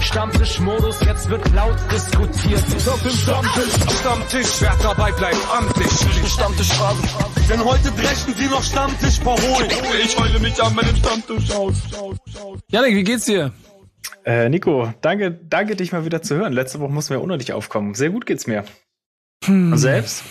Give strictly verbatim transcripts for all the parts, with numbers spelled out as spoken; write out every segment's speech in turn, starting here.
Stammtischmodus, jetzt wird laut diskutiert. Auf dem Stammtisch, Stammtisch, wer dabei bleibt, amtlich. Stammtisch fragen, denn heute brechen sie noch Stammtisch verholen. Ich heule mich an meinem Stammtisch aus. Janik, wie geht's dir? Äh, Nico, danke, danke dich mal wieder zu hören. Letzte Woche mussten wir ohne dich aufkommen. Sehr gut geht's mir. Hm. Und selbst?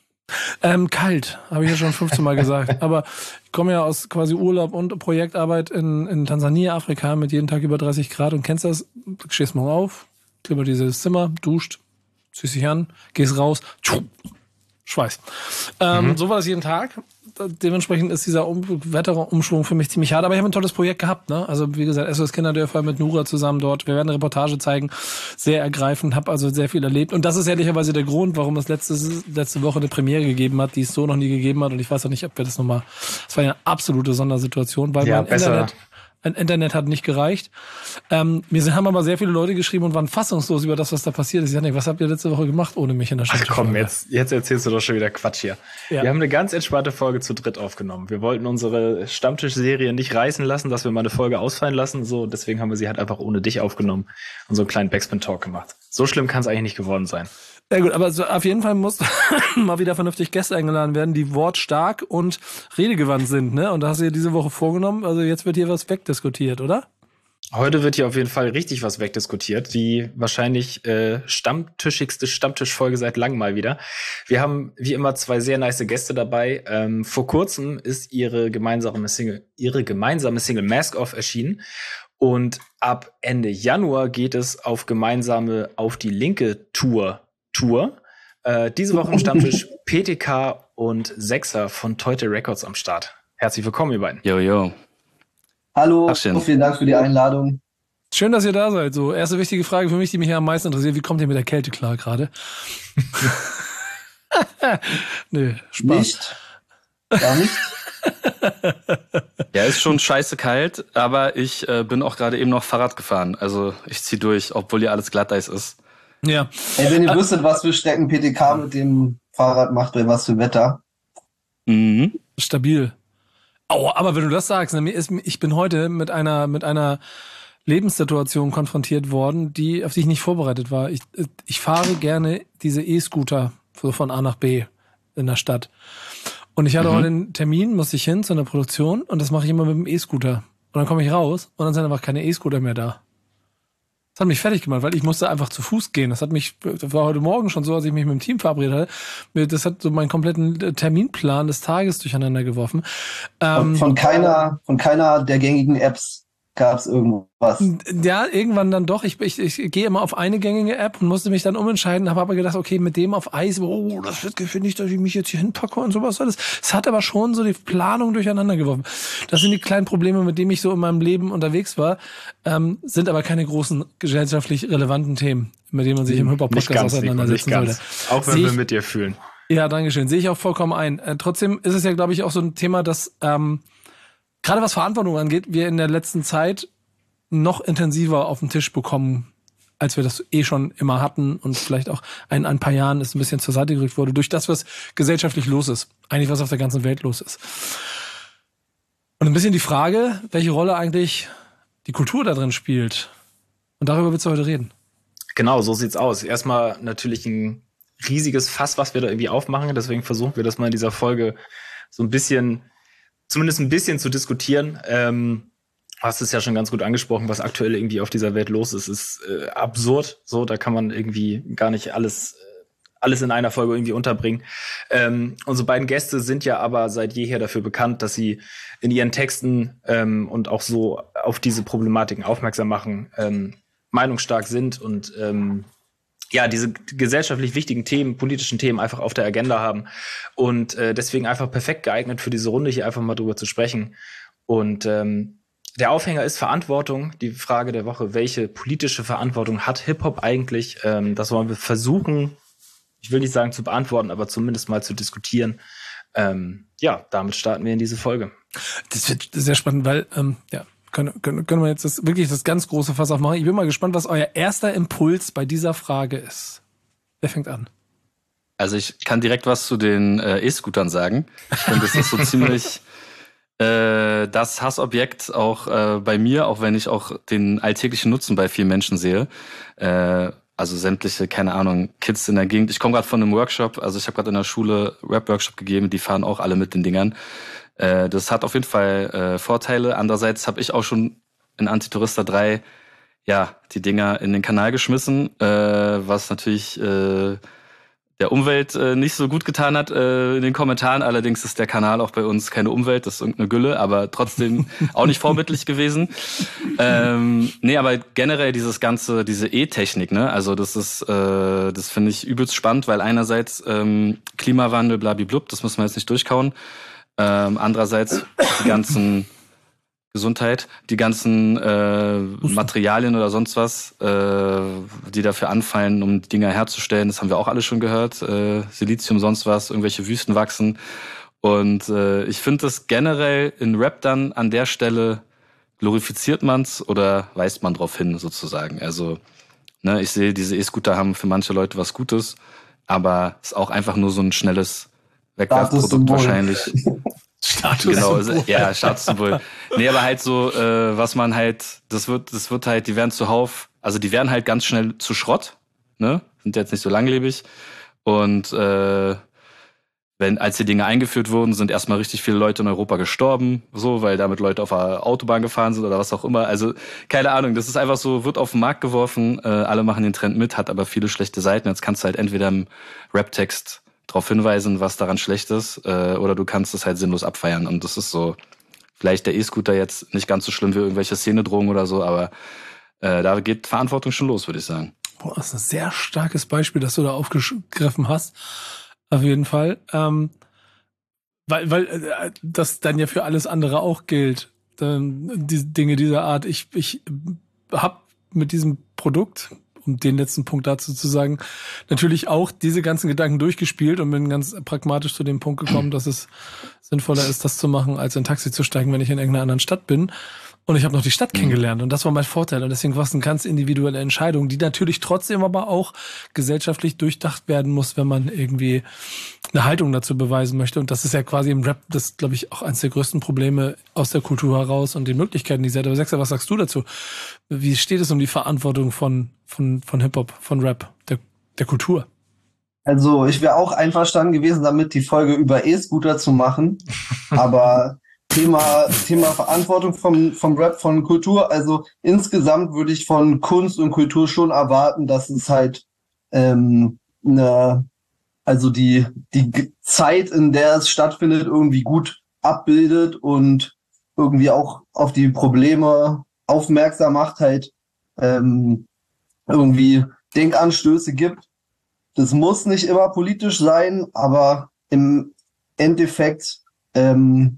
Ähm, kalt, habe ich ja schon fünfzehn Mal gesagt. Aber ich komme ja aus quasi Urlaub und Projektarbeit in, in Tansania, Afrika, mit jeden Tag über dreißig Grad. Und kennst das? Du stehst morgen auf, klimmert dieses Zimmer, duscht, ziehst dich an, gehst raus, tschuh, Schweiß. Ähm, mhm. So war das jeden Tag. Dementsprechend ist dieser um- Wetterumschwung für mich ziemlich hart. Aber ich habe ein tolles Projekt gehabt. Ne? Also wie gesagt, S O S Kinderdörfer mit Nura zusammen dort. Wir werden eine Reportage zeigen. Sehr ergreifend. Habe also sehr viel erlebt. Und das ist ehrlicherweise der Grund, warum es letzte, letzte Woche eine Premiere gegeben hat, die es so noch nie gegeben hat. Und ich weiß auch nicht, ob wir das nochmal... Das war ja eine absolute Sondersituation, weil ja, mein besser. Internet... Ein Internet hat nicht gereicht. Ähm, mir haben aber sehr viele Leute geschrieben und waren fassungslos über das, was da passiert ist. Ich dachte, was habt ihr letzte Woche gemacht ohne mich in der Stadt? Ach komm, jetzt, jetzt erzählst du doch schon wieder Quatsch hier. Ja. Wir haben eine ganz entspannte Folge zu dritt aufgenommen. Wir wollten unsere Stammtischserie nicht reißen lassen, dass wir mal eine Folge ausfallen lassen. So, deswegen haben wir sie halt einfach ohne dich aufgenommen und so einen kleinen Backspin-Talk gemacht. So schlimm kann es eigentlich nicht geworden sein. Ja gut, aber so auf jeden Fall muss mal wieder vernünftig Gäste eingeladen werden, die wortstark und redegewandt sind, ne? Und da hast du dir diese Woche vorgenommen, also jetzt wird hier was wegdiskutiert, oder? Heute wird hier auf jeden Fall richtig was wegdiskutiert. Die wahrscheinlich äh, stammtischigste Stammtischfolge seit langem mal wieder. Wir haben wie immer zwei sehr nice Gäste dabei. Ähm, vor kurzem ist ihre gemeinsame Single, ihre gemeinsame Single Mask Off erschienen. Und ab Ende Januar geht es auf gemeinsame Auf die Linke Tour. Tour. Äh, diese Woche im Stammtisch P T K und Sechser von Teute Records am Start. Herzlich willkommen, ihr beiden. Jo, jo. Hallo, Tachchen. vielen Dank für die Einladung. Schön, dass ihr da seid. So, erste wichtige Frage für mich, die mich ja am meisten interessiert. Wie kommt ihr mit der Kälte klar gerade? Nö, Spaß. Nicht? Gar nicht? Ja, ist schon scheiße kalt, aber ich äh, bin auch gerade eben noch Fahrrad gefahren. Also ich zieh durch, obwohl hier alles Glatteis ist. Ja. Ey, wenn ihr wüsstet, was für Strecken P T K mit dem Fahrrad macht, bei was für Wetter. Mhm. Stabil. Oh, aber wenn du das sagst, ne, mir ist, ich bin heute mit einer mit einer Lebenssituation konfrontiert worden, die auf die ich nicht vorbereitet war. Ich, ich fahre gerne diese E-Scooter so von A nach B in der Stadt. Und ich hatte Mhm. heute einen Termin, musste ich hin zu einer Produktion und das mache ich immer mit dem E-Scooter. Und dann komme ich raus und dann sind einfach keine E-Scooter mehr da. Das hat mich fertig gemacht, weil ich musste einfach zu Fuß gehen. Das hat mich, das war heute Morgen schon so, als ich mich mit dem Team verabredet hatte. Das hat so meinen kompletten Terminplan des Tages durcheinander geworfen. Von, von keiner, von keiner der gängigen Apps gab es irgendwas. Ja, irgendwann dann doch. Ich, ich, ich gehe immer auf eine gängige App und musste mich dann umentscheiden, habe aber gedacht, okay, mit dem auf Eis, oh, das wird gefährlich, dass ich mich jetzt hier hinpacke und sowas. Es hat aber schon so die Planung durcheinander geworfen. Das sind die kleinen Probleme, mit denen ich so in meinem Leben unterwegs war, ähm, sind aber keine großen gesellschaftlich relevanten Themen, mit denen man sich im Hip-Hop-Podcast auseinandersetzen sollte. Auch wenn Sehe wir ich, mit dir fühlen. Ja, dankeschön. Sehe ich auch vollkommen ein. Äh, trotzdem ist es ja, glaube ich, auch so ein Thema, das ähm, gerade was Verantwortung angeht, wir in der letzten Zeit noch intensiver auf den Tisch bekommen, als wir das eh schon immer hatten und vielleicht auch in ein paar Jahren ist ein bisschen zur Seite gerückt wurde, durch das, was gesellschaftlich los ist. Eigentlich, was auf der ganzen Welt los ist. Und ein bisschen die Frage, welche Rolle eigentlich die Kultur da drin spielt. Und darüber willst du heute reden. Genau, so sieht's aus. Erstmal natürlich ein riesiges Fass, was wir da irgendwie aufmachen. Deswegen versuchen wir das mal in dieser Folge so ein bisschen, zumindest ein bisschen zu diskutieren. Ähm, hast es ja schon ganz gut angesprochen, was aktuell irgendwie auf dieser Welt los ist, ist äh, absurd. So, da kann man irgendwie gar nicht alles, äh, alles in einer Folge irgendwie unterbringen. Ähm, unsere beiden Gäste sind ja aber seit jeher dafür bekannt, dass sie in ihren Texten ähm, und auch so auf diese Problematiken aufmerksam machen, ähm, meinungsstark sind und ähm, ja, diese gesellschaftlich wichtigen Themen, politischen Themen einfach auf der Agenda haben und äh, deswegen einfach perfekt geeignet für diese Runde hier einfach mal drüber zu sprechen. Und ähm, der Aufhänger ist Verantwortung, die Frage der Woche, welche politische Verantwortung hat Hip-Hop eigentlich? Ähm, das wollen wir versuchen, ich will nicht sagen zu beantworten, aber zumindest mal zu diskutieren. Ähm, ja, damit starten wir in diese Folge. Das wird sehr spannend, weil, ähm, ja, können, können, können wir jetzt das, wirklich das ganz große Fass aufmachen. Ich bin mal gespannt, was euer erster Impuls bei dieser Frage ist. Wer fängt an? Also ich kann direkt was zu den äh, E-Scootern sagen. Ich finde, das ist so ziemlich äh, das Hassobjekt auch äh, bei mir, auch wenn ich auch den alltäglichen Nutzen bei vielen Menschen sehe. Äh, also sämtliche, keine Ahnung, Kids in der Gegend. Ich komme gerade von einem Workshop, also ich habe gerade in der Schule Rap-Workshop gegeben, die fahren auch alle mit den Dingern. Äh, das hat auf jeden Fall äh, Vorteile. Andererseits habe ich auch schon in Antitourista drei ja die Dinger in den Kanal geschmissen, äh, was natürlich äh, der Umwelt äh, nicht so gut getan hat äh, in den Kommentaren. Allerdings ist der Kanal auch bei uns keine Umwelt, das ist irgendeine Gülle, aber trotzdem auch nicht vorbildlich gewesen. Ähm, nee, aber generell dieses ganze, diese E-Technik, ne, also das ist, äh, das finde ich übelst spannend, weil einerseits ähm, Klimawandel, blablablub, das müssen wir jetzt nicht durchkauen. Ähm, andererseits die ganzen Gesundheit, die ganzen äh, Materialien oder sonst was, äh, die dafür anfallen, um die Dinger herzustellen, das haben wir auch alle schon gehört. Äh, Silizium, sonst was, irgendwelche Wüsten wachsen. Und äh, ich finde das generell in Rap dann an der Stelle, glorifiziert man's oder weist man drauf hin sozusagen. Also ne, ich sehe, diese E-Scooter haben für manche Leute was Gutes, aber ist auch einfach nur so ein schnelles Wegwerfprodukt wahrscheinlich. Status. Genau, also, ja, Statussymbol. Nee, aber halt so, äh, was man halt, das wird, das wird halt, die werden zuhauf, also die werden halt ganz schnell zu Schrott, ne? Sind jetzt nicht so langlebig. Und äh, wenn, als die Dinge eingeführt wurden, sind erstmal richtig viele Leute in Europa gestorben, so, weil damit Leute auf der Autobahn gefahren sind oder was auch immer. Also, keine Ahnung, das ist einfach so, wird auf den Markt geworfen, äh, alle machen den Trend mit, hat aber viele schlechte Seiten. Jetzt kannst du halt entweder im Rap-Text darauf hinweisen, was daran schlecht ist, äh, oder du kannst es halt sinnlos abfeiern. Und das ist so, vielleicht der E-Scooter jetzt nicht ganz so schlimm wie irgendwelche Szenedrohungen oder so, aber äh, da geht Verantwortung schon los, würde ich sagen. Boah, das ist ein sehr starkes Beispiel, das du da aufgegriffen hast. Auf jeden Fall. Ähm, weil weil äh, das dann ja für alles andere auch gilt. Ähm, die Dinge dieser Art. Ich, ich habe mit diesem Produkt, um den letzten Punkt dazu zu sagen, natürlich auch diese ganzen Gedanken durchgespielt und bin ganz pragmatisch zu dem Punkt gekommen, dass es sinnvoller ist, das zu machen, als in ein Taxi zu steigen, wenn ich in irgendeiner anderen Stadt bin. Und ich habe noch die Stadt kennengelernt und das war mein Vorteil. Und deswegen war es eine ganz individuelle Entscheidung, die natürlich trotzdem aber auch gesellschaftlich durchdacht werden muss, wenn man irgendwie eine Haltung dazu beweisen möchte. Und das ist ja quasi im Rap, das glaube ich auch eines der größten Probleme aus der Kultur heraus und den Möglichkeiten, die sie hat. Aber Sechser, was sagst du dazu? Wie steht es um die Verantwortung von von von Hip-Hop, von Rap, der, der Kultur? Also ich wäre auch einverstanden gewesen, damit die Folge über E-Scooter zu machen, aber Thema, Thema Verantwortung vom, vom Rap, von Kultur. Also insgesamt würde ich von Kunst und Kultur schon erwarten, dass es halt ähm, eine, also die, die Zeit, in der es stattfindet, irgendwie gut abbildet und irgendwie auch auf die Probleme aufmerksam macht, halt ähm, irgendwie Denkanstöße gibt. Das muss nicht immer politisch sein, aber im Endeffekt ähm,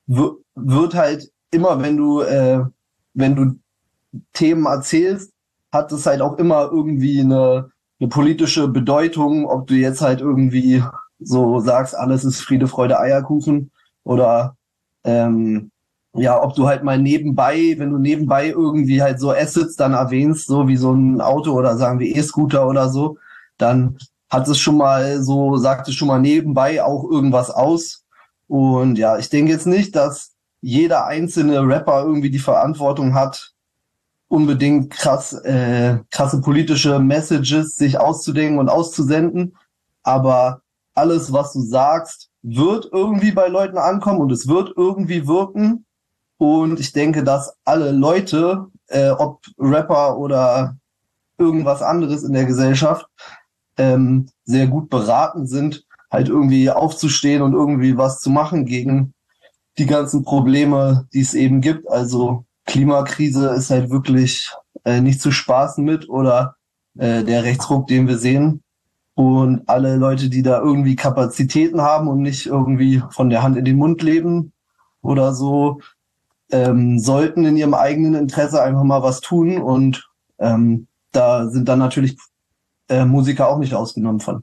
wird halt immer, wenn du äh, wenn du Themen erzählst, hat es halt auch immer irgendwie eine, eine politische Bedeutung, ob du jetzt halt irgendwie so sagst, alles ist Friede, Freude, Eierkuchen oder ähm, ja, ob du halt mal nebenbei, wenn du nebenbei irgendwie halt so Assets dann erwähnst, so wie so ein Auto oder sagen wir E-Scooter oder so, dann hat es schon mal so, sagt es schon mal nebenbei auch irgendwas aus. Und ja, ich denke jetzt nicht, dass jeder einzelne Rapper irgendwie die Verantwortung hat, unbedingt krass, äh, krasse politische Messages sich auszudenken und auszusenden. Aber alles, was du sagst, wird irgendwie bei Leuten ankommen und es wird irgendwie wirken. Und ich denke, dass alle Leute, äh, ob Rapper oder irgendwas anderes in der Gesellschaft, ähm, sehr gut beraten sind, halt irgendwie aufzustehen und irgendwie was zu machen gegen die ganzen Probleme, die es eben gibt. Also Klimakrise ist halt wirklich äh, nicht zu spaßen mit oder äh, der Rechtsruck, den wir sehen. Und alle Leute, die da irgendwie Kapazitäten haben und nicht irgendwie von der Hand in den Mund leben oder so, ähm, sollten in ihrem eigenen Interesse einfach mal was tun. Und ähm, da sind dann natürlich äh, Musiker auch nicht ausgenommen von.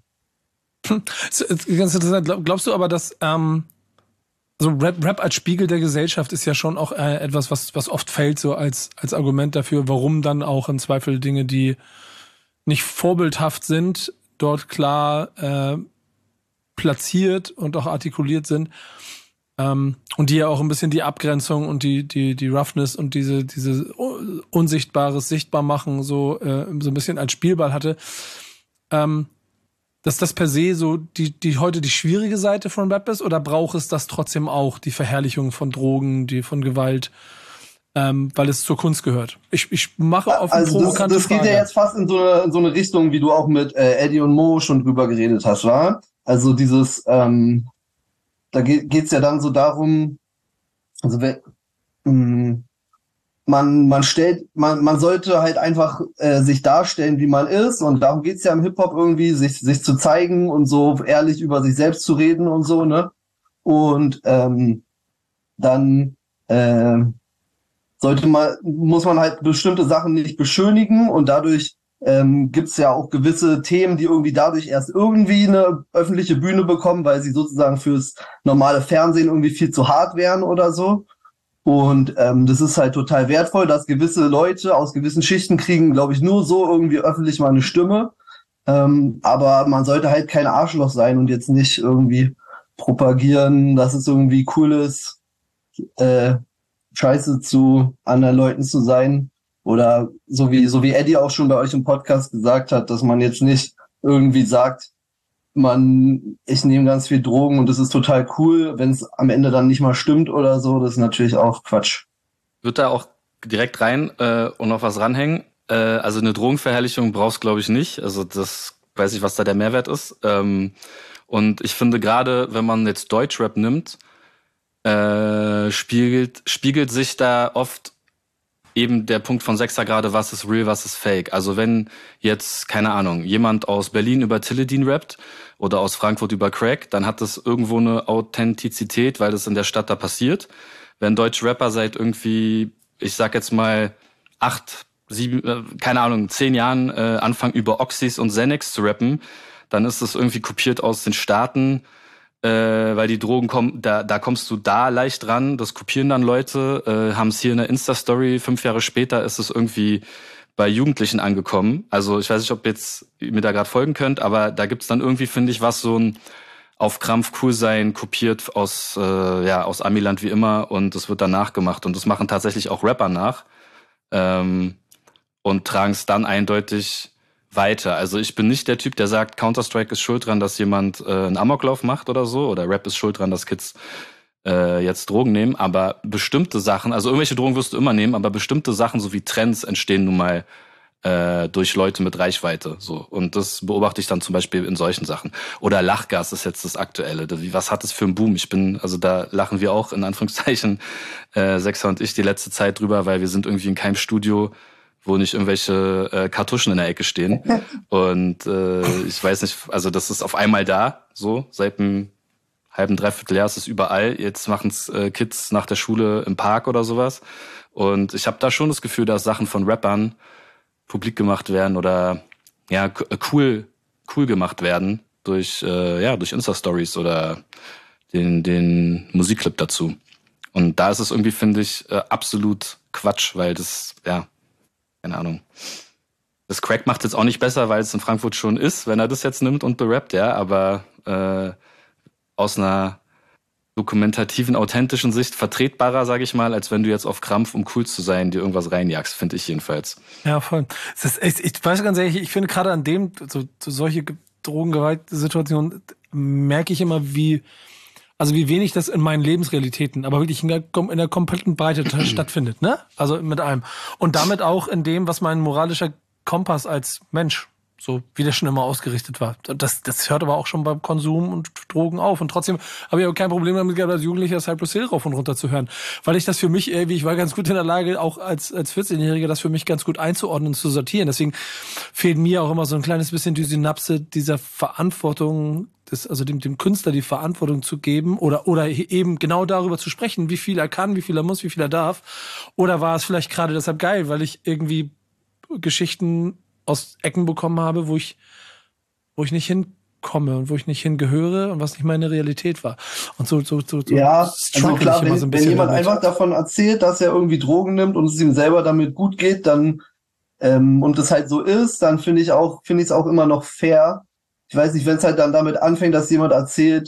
Ganz interessant. Glaubst du aber, dass ähm, also Rap, Rap als Spiegel der Gesellschaft ist ja schon auch äh, etwas, was was oft fällt so als als Argument dafür, warum dann auch im Zweifel Dinge, die nicht vorbildhaft sind, dort klar äh, platziert und auch artikuliert sind. Ähm, und die ja auch ein bisschen die Abgrenzung und die, die, die Roughness und diese, diese Unsichtbares sichtbar machen, so, äh, so ein bisschen als Spielball hatte. Ähm, dass das per se so die, die heute die schwierige Seite von Rap ist, oder braucht es das trotzdem auch, die Verherrlichung von Drogen, die von Gewalt, ähm, weil es zur Kunst gehört? Ich, ich mache auf eine also provokante das, das geht Frage. ja jetzt fast in so eine, in so eine Richtung, wie du auch mit äh, Eddie und Mo schon drüber geredet hast, wa? Also dieses, ähm, da geht geht's ja dann so darum, also wer, mh, man man stellt, man man sollte halt einfach äh, sich darstellen, wie man ist, und darum geht's ja im Hip-Hop irgendwie, sich sich zu zeigen und so ehrlich über sich selbst zu reden und so, ne? Und ähm, dann äh, sollte man, muss man halt bestimmte Sachen nicht beschönigen, und dadurch ähm, gibt's ja auch gewisse Themen, die irgendwie dadurch erst irgendwie eine öffentliche Bühne bekommen, weil sie sozusagen fürs normale Fernsehen irgendwie viel zu hart wären oder so. Und ähm, das ist halt total wertvoll, dass gewisse Leute aus gewissen Schichten kriegen, glaube ich, nur so irgendwie öffentlich mal eine Stimme. Ähm, aber man sollte halt kein Arschloch sein und jetzt nicht irgendwie propagieren, dass es irgendwie cool ist, äh, scheiße zu anderen Leuten zu sein. Oder so wie, so wie Eddie auch schon bei euch im Podcast gesagt hat, dass man jetzt nicht irgendwie sagt, man, ich nehme ganz viel Drogen und das ist total cool, wenn es am Ende dann nicht mal stimmt oder so, das ist natürlich auch Quatsch. Wird da auch direkt rein äh, und noch was ranhängen. Äh, also eine Drogenverherrlichung brauchst, glaube ich, nicht. Also das weiß ich, was da der Mehrwert ist. Ähm, und ich finde gerade, wenn man jetzt Deutschrap nimmt, äh, spiegelt, spiegelt sich da oft eben der Punkt von Sechser gerade, was ist real, was ist fake. Also wenn jetzt, keine Ahnung, jemand aus Berlin über Tilledin rappt oder aus Frankfurt über Crack, dann hat das irgendwo eine Authentizität, weil das in der Stadt da passiert. Wenn deutsche Rapper seit irgendwie, ich sag jetzt mal, acht, sieben, äh, keine Ahnung, zehn Jahren äh, anfangen über Oxys und Xanax zu rappen, dann ist das irgendwie kopiert aus den Staaten, äh, weil die Drogen kommen, da, da kommst du da leicht ran, das kopieren dann Leute, äh, haben es hier in der Insta-Story, fünf Jahre später ist es irgendwie bei Jugendlichen angekommen. Also ich weiß nicht, ob jetzt ihr mir da gerade folgen könnt, aber da gibt's dann irgendwie, finde ich, was so ein auf Krampf cool sein, kopiert aus äh, ja aus Amiland wie immer, und das wird dann nachgemacht, und das machen tatsächlich auch Rapper nach ähm, und tragen es dann eindeutig weiter. Also ich bin nicht der Typ, der sagt, Counter-Strike ist schuld dran, dass jemand äh, einen Amoklauf macht oder so, oder Rap ist schuld dran, dass Kids äh, jetzt Drogen nehmen, aber bestimmte Sachen, also irgendwelche Drogen wirst du immer nehmen, aber bestimmte Sachen, so wie Trends, entstehen nun mal äh, durch Leute mit Reichweite. So. Und das beobachte ich dann zum Beispiel in solchen Sachen. Oder Lachgas ist jetzt das Aktuelle. Was hat es für einen Boom? Ich bin, also da lachen wir auch in Anführungszeichen, äh, Sechser und ich, die letzte Zeit drüber, weil wir sind irgendwie in keinem Studio, wo nicht irgendwelche äh, Kartuschen in der Ecke stehen. Und äh, ich weiß nicht, also das ist auf einmal da, so, seit einem halben, dreiviertel Jahr ist es überall. Jetzt machen es äh, Kids nach der Schule im Park oder sowas. Und ich habe da schon das Gefühl, dass Sachen von Rappern publik gemacht werden oder ja cool cool gemacht werden durch äh, ja durch Insta-Stories oder den den Musikclip dazu. Und da ist es irgendwie, finde ich, äh, absolut Quatsch, weil das, ja, keine Ahnung. Das Crack macht jetzt auch nicht besser, weil es in Frankfurt schon ist, wenn er das jetzt nimmt und berappt, ja, aber äh, aus einer dokumentativen, authentischen Sicht vertretbarer, sage ich mal, als wenn du jetzt auf Krampf, um cool zu sein, dir irgendwas reinjagst, finde ich jedenfalls. Ja, voll. Das ist echt, ich weiß ganz ehrlich, ich finde gerade an dem, so, so solche Drogengewaltsituationen, merke ich immer, wie, also wie wenig das in meinen Lebensrealitäten, aber wirklich in der, in der kompletten Breite stattfindet, ne? Also mit allem. Und damit auch in dem, was mein moralischer Kompass als Mensch, so wie der schon immer ausgerichtet war. Das, das hört aber auch schon beim Konsum und Drogen auf. Und trotzdem habe ich aber kein Problem damit gehabt, als Jugendlicher Cypress Hill rauf und runter zu hören. Weil ich das für mich irgendwie, ich war ganz gut in der Lage, auch als, als vierzehnjähriger, das für mich ganz gut einzuordnen und zu sortieren. Deswegen fehlt mir auch immer so ein kleines bisschen die Synapse dieser Verantwortung, des, also dem, dem Künstler die Verantwortung zu geben oder, oder eben genau darüber zu sprechen, wie viel er kann, wie viel er muss, wie viel er darf. Oder war es vielleicht gerade deshalb geil, weil ich irgendwie Geschichten aus Ecken bekommen habe, wo ich, wo ich nicht hinkomme und wo ich nicht hingehöre und was nicht meine Realität war. Und so, so, so, so ja, also klar, wenn, so ein wenn jemand damit. einfach davon erzählt, dass er irgendwie Drogen nimmt und es ihm selber damit gut geht, dann ähm, und es halt so ist, dann finde ich auch, finde ich es auch immer noch fair. Ich weiß nicht, wenn es halt dann damit anfängt, dass jemand erzählt,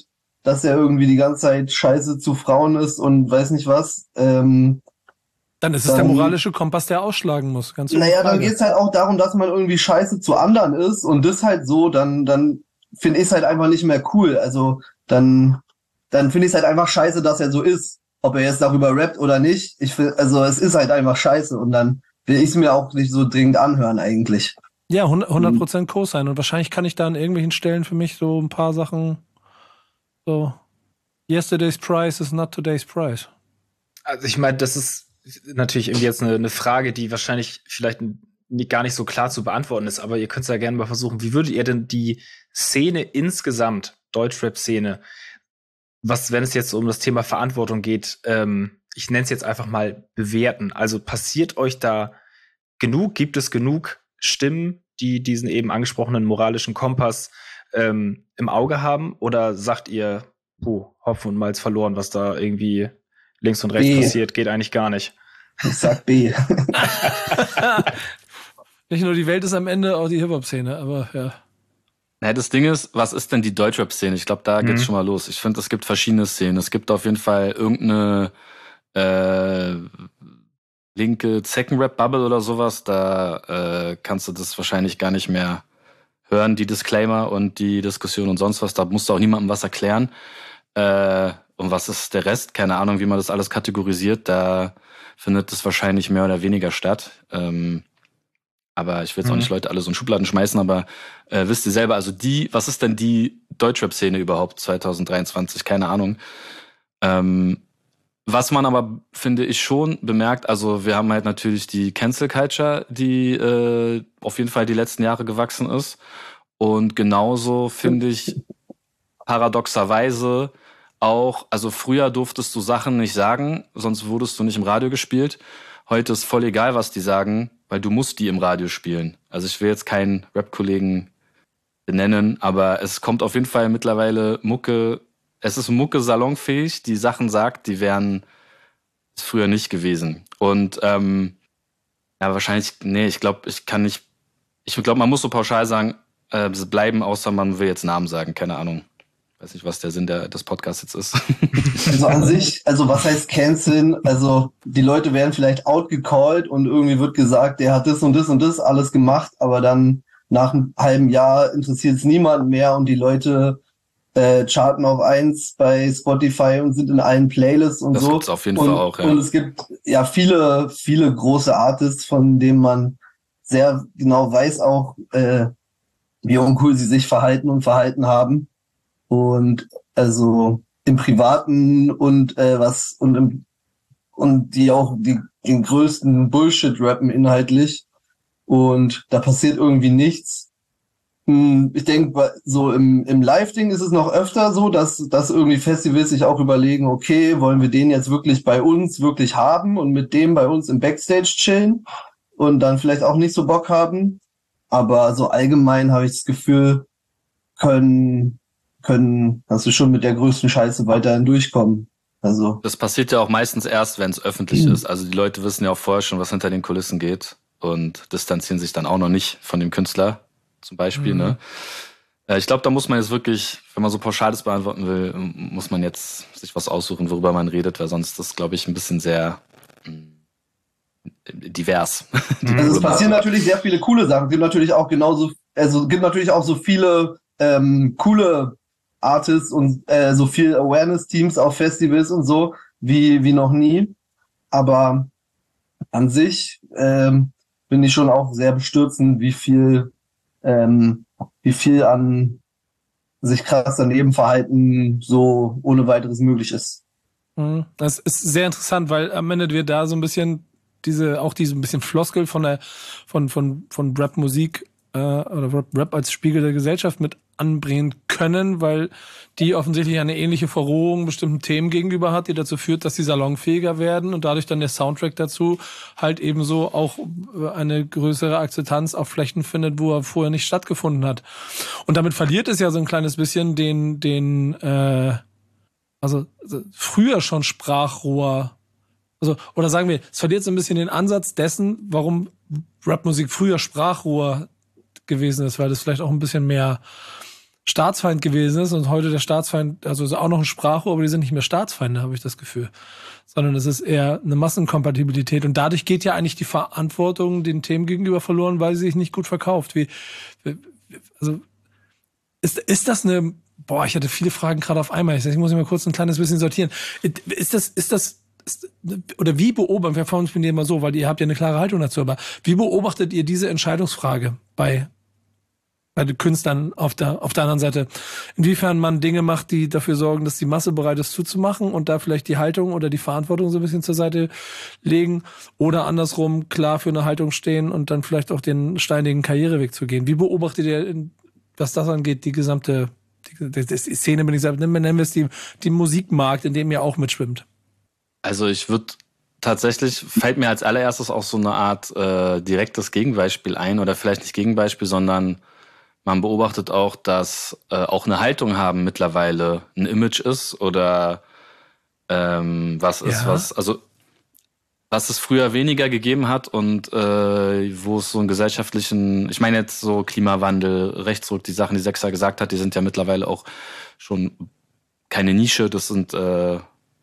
dass er irgendwie die ganze Zeit scheiße zu Frauen ist und weiß nicht was, ähm, Dann ist es dann, der moralische Kompass, der ausschlagen muss. Ganz ohne naja, dann Frage. geht's halt auch darum, dass man irgendwie scheiße zu anderen ist und das halt so, dann, dann finde ich es halt einfach nicht mehr cool. Also dann, dann finde ich es halt einfach scheiße, dass er so ist. Ob er jetzt darüber rappt oder nicht. Ich find, also es ist halt einfach scheiße und dann will ich es mir auch nicht so dringend anhören eigentlich. Ja, hundert Prozent Co-Sign. Und wahrscheinlich kann ich da an irgendwelchen Stellen für mich so ein paar Sachen so yesterday's price is not today's price. Also ich meine, das ist natürlich irgendwie jetzt eine, eine Frage, die wahrscheinlich vielleicht nicht, gar nicht so klar zu beantworten ist, aber ihr könnt es ja gerne mal versuchen. Wie würdet ihr denn die Szene insgesamt, Deutschrap-Szene, was, wenn es jetzt um das Thema Verantwortung geht, ähm, ich nenne es jetzt einfach mal bewerten. Also passiert euch da genug? Gibt es genug Stimmen, die diesen eben angesprochenen moralischen Kompass ähm, im Auge haben? Oder sagt ihr, puh, Hopfen und Malz verloren, was da irgendwie links und rechts B. passiert, geht eigentlich gar nicht? Ich sag B. Nicht nur die Welt ist am Ende, auch die Hip-Hop-Szene, aber ja. Ja, das Ding ist, was ist denn die Deutschrap-Szene? Ich glaube, da geht's Mhm. schon mal los. Ich finde, es gibt verschiedene Szenen. Es gibt auf jeden Fall irgendeine äh, linke Zeckenrap-Bubble oder sowas. Da äh, kannst du das wahrscheinlich gar nicht mehr hören, die Disclaimer und die Diskussion und sonst was. Da musst du auch niemandem was erklären. Äh, und was ist der Rest? Keine Ahnung, wie man das alles kategorisiert. Da findet es wahrscheinlich mehr oder weniger statt. Ähm, Aber ich will jetzt auch Mhm. nicht Leute alle so in Schubladen schmeißen, aber äh, wisst ihr selber, also die, was ist denn die Deutschrap-Szene überhaupt zwanzig dreiundzwanzig? Keine Ahnung. Ähm, was man aber, finde ich, schon bemerkt, also wir haben halt natürlich die Cancel Culture, die äh, auf jeden Fall die letzten Jahre gewachsen ist. Und genauso finde ich paradoxerweise auch, also früher durftest du Sachen nicht sagen, sonst wurdest du nicht im Radio gespielt. Heute ist voll egal, was die sagen, weil du musst die im Radio spielen. Also ich will jetzt keinen Rap-Kollegen benennen, aber es kommt auf jeden Fall mittlerweile Mucke, es ist Mucke salonfähig, die Sachen sagt, die wären es früher nicht gewesen. Und ähm, ja, wahrscheinlich, nee, ich glaube, ich kann nicht, ich glaube, man muss so pauschal sagen, äh, bleiben, außer man will jetzt Namen sagen, keine Ahnung. Weiß nicht, was der Sinn der, des Podcasts jetzt ist. Also an sich, also was heißt canceln? Also die Leute werden vielleicht outgecallt und irgendwie wird gesagt, der hat das und das und das alles gemacht, aber dann nach einem halben Jahr interessiert es niemanden mehr und die Leute äh, charten auf eins bei Spotify und sind in allen Playlists und Das so. gibt's auf jeden und, Fall auch, ja. Und es gibt ja viele, viele große Artists, von denen man sehr genau weiß auch, äh, wie uncool sie sich verhalten und verhalten haben. Und also im Privaten und äh, was und im, und die auch die, den größten Bullshit rappen inhaltlich und da passiert irgendwie nichts. Hm, Ich denke, so im, im Live-Ding ist es noch öfter so, dass, dass irgendwie Festivals sich auch überlegen, okay, wollen wir den jetzt wirklich bei uns wirklich haben und mit dem bei uns im Backstage chillen und dann vielleicht auch nicht so Bock haben. Aber so allgemein habe ich das Gefühl, können können, dass wir schon mit der größten Scheiße weiterhin durchkommen. Also Das passiert ja auch meistens erst, wenn es öffentlich Mhm. ist. Also die Leute wissen ja auch vorher schon, was hinter den Kulissen geht und distanzieren sich dann auch noch nicht von dem Künstler, zum Beispiel. Mhm. Ne? Äh, Ich glaube, da muss man jetzt wirklich, wenn man so Pauschales beantworten will, m- muss man jetzt sich was aussuchen, worüber man redet, weil sonst ist das, glaube ich, ein bisschen sehr mh, divers. Die Also es Problematik. passieren natürlich sehr viele coole Sachen. Es gibt natürlich auch genauso, also es gibt natürlich auch so viele ähm, coole Artists und äh, so viel Awareness-Teams auf Festivals und so wie wie noch nie. Aber an sich ähm, bin ich schon auch sehr bestürzend, wie viel ähm, wie viel an sich krass daneben verhalten so ohne weiteres möglich ist. Mhm. Das ist sehr interessant, weil am Ende wir da so ein bisschen diese, auch diese ein bisschen Floskel von der, von, von, von Rap-Musik äh, oder Rap, Rap als Spiegel der Gesellschaft mit anbringen können, weil die offensichtlich eine ähnliche Verrohung bestimmten Themen gegenüber hat, die dazu führt, dass sie salonfähiger werden und dadurch dann der Soundtrack dazu halt ebenso auch eine größere Akzeptanz auf Flächen findet, wo er vorher nicht stattgefunden hat. Und damit verliert es ja so ein kleines bisschen den, den, äh, also früher schon Sprachrohr, also, oder sagen wir, es verliert so ein bisschen den Ansatz dessen, warum Rapmusik früher Sprachrohr gewesen ist, weil das vielleicht auch ein bisschen mehr Staatsfeind gewesen ist und heute der Staatsfeind, also ist auch noch ein Sprachrohr, aber die sind nicht mehr Staatsfeinde, habe ich das Gefühl. Sondern es ist eher eine Massenkompatibilität. Und dadurch geht ja eigentlich die Verantwortung den Themen gegenüber verloren, weil sie sich nicht gut verkauft. Wie, also, ist, ist das eine, boah, ich hatte viele Fragen gerade auf einmal. Ich muss mich mal kurz ein kleines bisschen sortieren. Ist das, ist das, ist, oder wie beobachtet, wir formulieren mal so, weil ihr habt ja eine klare Haltung dazu, aber wie beobachtet ihr diese Entscheidungsfrage bei bei den Künstlern auf der auf der anderen Seite, inwiefern man Dinge macht, die dafür sorgen, dass die Masse bereit ist zuzumachen und da vielleicht die Haltung oder die Verantwortung so ein bisschen zur Seite legen oder andersrum klar für eine Haltung stehen und dann vielleicht auch den steinigen Karriereweg zu gehen. Wie beobachtet ihr, was das angeht, die gesamte die, die, die Szene, wenn ich sage, nennen wir es die, die Musikmarkt, in dem ihr auch mitschwimmt? Also ich würde tatsächlich, fällt mir als allererstes auch so eine Art äh, direktes Gegenbeispiel ein oder vielleicht nicht Gegenbeispiel, sondern man beobachtet auch, dass äh, auch eine Haltung haben mittlerweile ein Image ist oder ähm, was ist, ja. was, also was es früher weniger gegeben hat und äh, wo es so einen gesellschaftlichen, ich meine jetzt so Klimawandel, Rechtsruck, die Sachen, die Sechser gesagt hat, die sind ja mittlerweile auch schon keine Nische, das sind äh,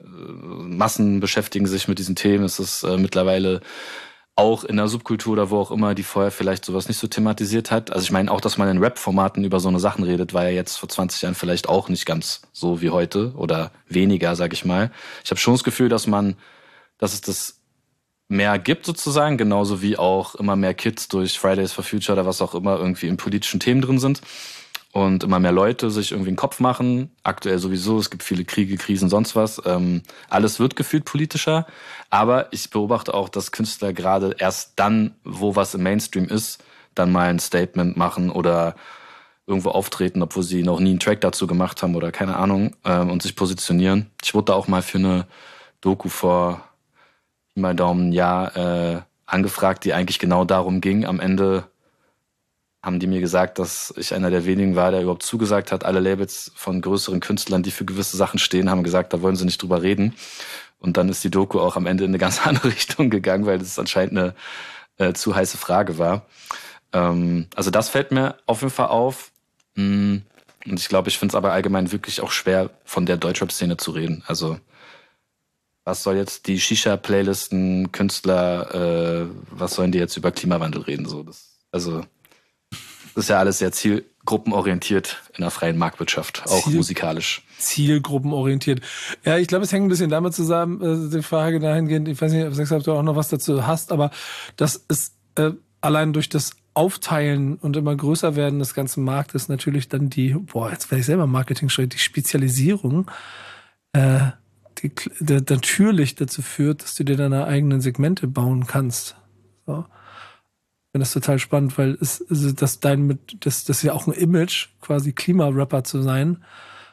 Massen beschäftigen sich mit diesen Themen, es ist äh, mittlerweile auch in der Subkultur oder wo auch immer, die vorher vielleicht sowas nicht so thematisiert hat. Also ich meine auch, dass man in Rap-Formaten über so eine Sachen redet, war ja jetzt vor zwanzig Jahren vielleicht auch nicht ganz so wie heute oder weniger, sag ich mal. Ich habe schon das Gefühl, dass man, dass es das mehr gibt sozusagen, genauso wie auch immer mehr Kids durch Fridays for Future oder was auch immer irgendwie in politischen Themen drin sind und immer mehr Leute sich irgendwie einen Kopf machen. Aktuell sowieso, es gibt viele Kriege, Krisen, sonst was. Ähm, alles wird gefühlt politischer. Aber ich beobachte auch, dass Künstler gerade erst dann, wo was im Mainstream ist, dann mal ein Statement machen oder irgendwo auftreten, obwohl sie noch nie einen Track dazu gemacht haben oder keine Ahnung, ähm, und sich positionieren. Ich wurde da auch mal für eine Doku vor mal Daumen ein Jahr äh, angefragt, die eigentlich genau darum ging. Am Ende haben die mir gesagt, dass ich einer der wenigen war, der überhaupt zugesagt hat. Alle Labels von größeren Künstlern, die für gewisse Sachen stehen, haben gesagt, da wollen sie nicht drüber reden. Und dann ist die Doku auch am Ende in eine ganz andere Richtung gegangen, weil das anscheinend eine äh, zu heiße Frage war. Ähm, also das fällt mir auf jeden Fall auf. Und ich glaube, ich finde es aber allgemein wirklich auch schwer, von der Deutschrap-Szene zu reden. Also was soll jetzt die Shisha-Playlisten, Künstler, äh, was sollen die jetzt über Klimawandel reden? So, das, also das ist ja alles sehr zielgruppenorientiert in der freien Marktwirtschaft, auch Ziel, musikalisch. Zielgruppenorientiert. Ja, ich glaube, es hängt ein bisschen damit zusammen, äh, die Frage dahingehend, ich weiß nicht, ob du auch noch was dazu hast, aber das ist äh, allein durch das Aufteilen und immer größer werden des ganzen Marktes natürlich dann die, boah, jetzt werde ich selber Marketing schreiben, die Spezialisierung, äh, die, die natürlich dazu führt, dass du dir deine eigenen Segmente bauen kannst. So. Ich finde das total spannend, weil es, also das dein, das, das ist ja auch ein Image, quasi Klimarapper zu sein.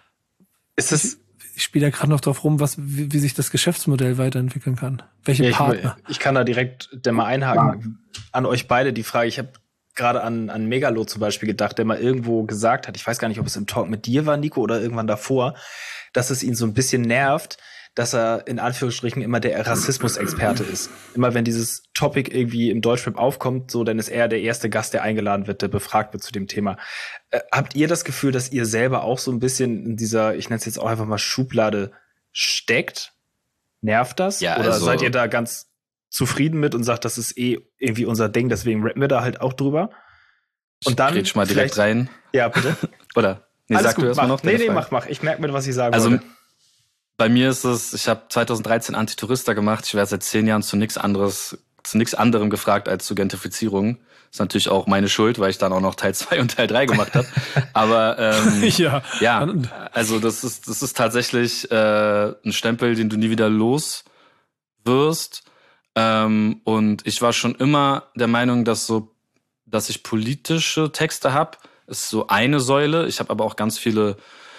Ist es? Ich, ich spiele da gerade noch drauf rum, was, wie, wie sich das Geschäftsmodell weiterentwickeln kann. Welche ja, Partner? Ich, ich kann da direkt da mal einhaken. Ja. An euch beide die Frage. Ich habe gerade an, an Megalo zum Beispiel gedacht, der mal irgendwo gesagt hat, ich weiß gar nicht, ob es im Talk mit dir war, Nico, oder irgendwann davor, dass es ihn so ein bisschen nervt, dass er in Anführungsstrichen immer der Rassismus-Experte ist. Immer wenn dieses Topic irgendwie im Deutschrap aufkommt, so, dann ist er der erste Gast, der eingeladen wird, der befragt wird zu dem Thema. Äh, habt ihr das Gefühl, dass ihr selber auch so ein bisschen in dieser, ich nenne es jetzt auch einfach mal Schublade steckt? Nervt das? Ja, Oder also, seid ihr da ganz zufrieden mit und sagt, das ist eh irgendwie unser Ding, deswegen rappen wir da halt auch drüber? Und dann ich mal direkt rein. Ja, bitte. Oder? Nee, Alles sag gut, du erstmal noch. Nee, nee, mach, mach. Ich merke mir, was ich sagen also, wollte. Bei mir ist es, ich habe zweitausenddreizehn Antitourista gemacht. Ich werde seit zehn Jahren zu nichts anderes, zu nichts anderem gefragt als zu Gentrifizierung. Ist natürlich auch meine Schuld, weil ich dann auch noch Teil zwei und Teil drei gemacht habe. Aber ähm, ja. ja, also das ist das ist tatsächlich äh, ein Stempel, den du nie wieder los wirst. Ähm, und ich war schon immer der Meinung, dass so, dass ich politische Texte habe, ist so eine Säule. Ich habe aber auch ganz viele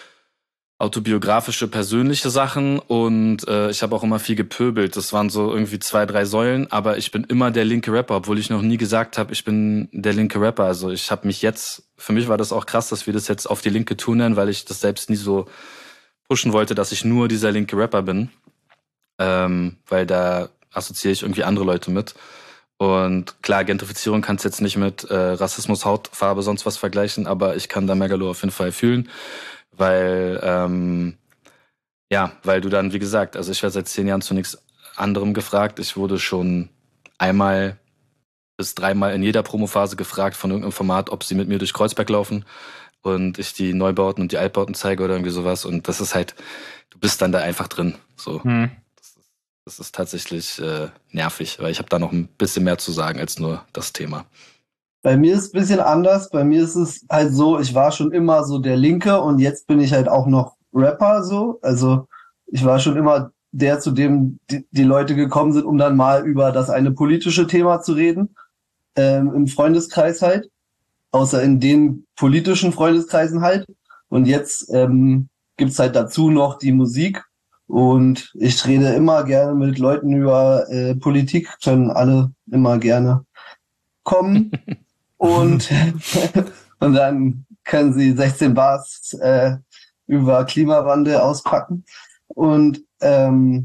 autobiografische, persönliche Sachen und äh, ich habe auch immer viel gepöbelt. Das waren so irgendwie zwei, drei Säulen, aber ich bin immer der linke Rapper, obwohl ich noch nie gesagt habe, ich bin der linke Rapper. Also ich habe mich jetzt, für mich war das auch krass, dass wir das jetzt auf die Linke tun nennen, weil ich das selbst nie so pushen wollte, dass ich nur dieser linke Rapper bin, ähm, weil da assoziiere ich irgendwie andere Leute mit. Und klar, Gentrifizierung kannst du jetzt nicht mit äh, Rassismus, Hautfarbe, sonst was vergleichen, aber ich kann da Megalo auf jeden Fall fühlen, weil, ähm, ja, weil du dann, wie gesagt, also ich werde seit zehn Jahren zu nichts anderem gefragt. Ich wurde schon einmal bis dreimal in jeder Promophase gefragt von irgendeinem Format, ob sie mit mir durch Kreuzberg laufen und ich die Neubauten und die Altbauten zeige oder irgendwie sowas. Und das ist halt, du bist dann da einfach drin. So. Hm. Das, ist, das ist tatsächlich äh, nervig, weil ich habe da noch ein bisschen mehr zu sagen als nur das Thema. Bei mir ist es ein bisschen anders. Bei mir ist es halt so, ich war schon immer so der Linke und jetzt bin ich halt auch noch Rapper so. Also ich war schon immer der, zu dem die, die Leute gekommen sind, um dann mal über das eine politische Thema zu reden. Ähm, im Freundeskreis halt, außer in den politischen Freundeskreisen halt. Und jetzt ähm, gibt's halt dazu noch die Musik und ich rede immer gerne mit Leuten über äh, Politik, können alle immer gerne kommen und und dann können sie sechzehn Bars äh, über Klimawandel auspacken und ähm,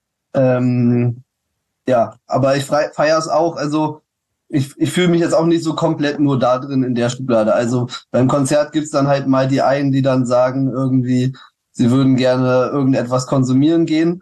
ähm, ja, aber ich feiere es auch, also Ich, ich fühle mich jetzt auch nicht so komplett nur da drin in der Schublade. Also beim Konzert gibt's dann halt mal die einen, die dann sagen irgendwie, sie würden gerne irgendetwas konsumieren gehen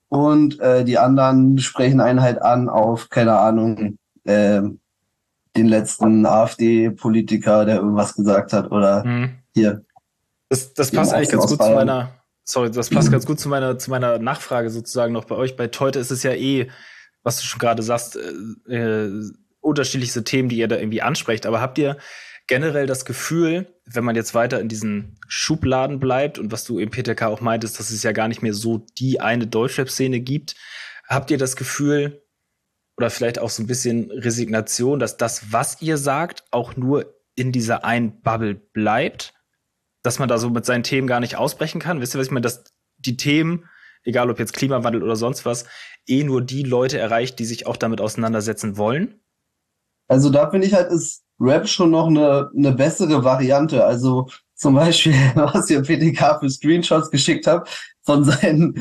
und äh, die anderen sprechen einen halt an auf, keine Ahnung, äh, den letzten AfD-Politiker, der irgendwas gesagt hat oder mhm. hier. Das, das passt eigentlich ganz gut zu meiner, sorry, das passt mhm. ganz gut zu meiner, zu meiner Nachfrage sozusagen noch bei euch. Bei Teute ist es ja eh, was du schon gerade sagst, äh, unterschiedlichste Themen, die ihr da irgendwie ansprecht. Aber habt ihr generell das Gefühl, wenn man jetzt weiter in diesen Schubladen bleibt und was du im P T K auch meintest, dass es ja gar nicht mehr so die eine Deutschrap-Szene gibt, habt ihr das Gefühl oder vielleicht auch so ein bisschen Resignation, dass das, was ihr sagt, auch nur in dieser einen Bubble bleibt? Dass man da so mit seinen Themen gar nicht ausbrechen kann? Wisst ihr, was ich meine? Dass die Themen, egal ob jetzt Klimawandel oder sonst was, eh nur die Leute erreicht, die sich auch damit auseinandersetzen wollen? Also da finde ich halt, ist Rap schon noch eine, eine bessere Variante. Also zum Beispiel, was ihr P T K für Screenshots geschickt habt von seinen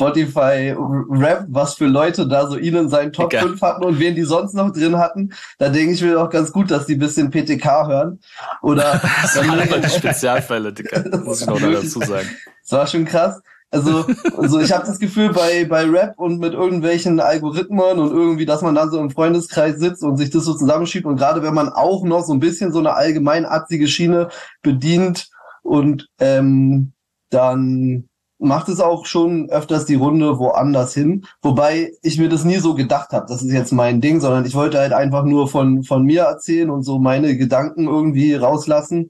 Spotify-Rap, was für Leute da so ihn in seinen Top Egal. fünf hatten und wen die sonst noch drin hatten. Da denke ich mir auch ganz gut, dass die ein bisschen P T K hören. Oder das waren einfach die Spezialfälle, Dicker. Muss ich noch dazu sagen. Das war schon krass. Also, also ich habe das Gefühl bei bei Rap und mit irgendwelchen Algorithmen und irgendwie, dass man dann so im Freundeskreis sitzt und sich das so zusammenschiebt und gerade wenn man auch noch so ein bisschen so eine allgemeinarztige Schiene bedient und ähm, dann macht es auch schon öfters die Runde woanders hin. Wobei ich mir das nie so gedacht habe, das ist jetzt mein Ding, sondern ich wollte halt einfach nur von von mir erzählen und so meine Gedanken irgendwie rauslassen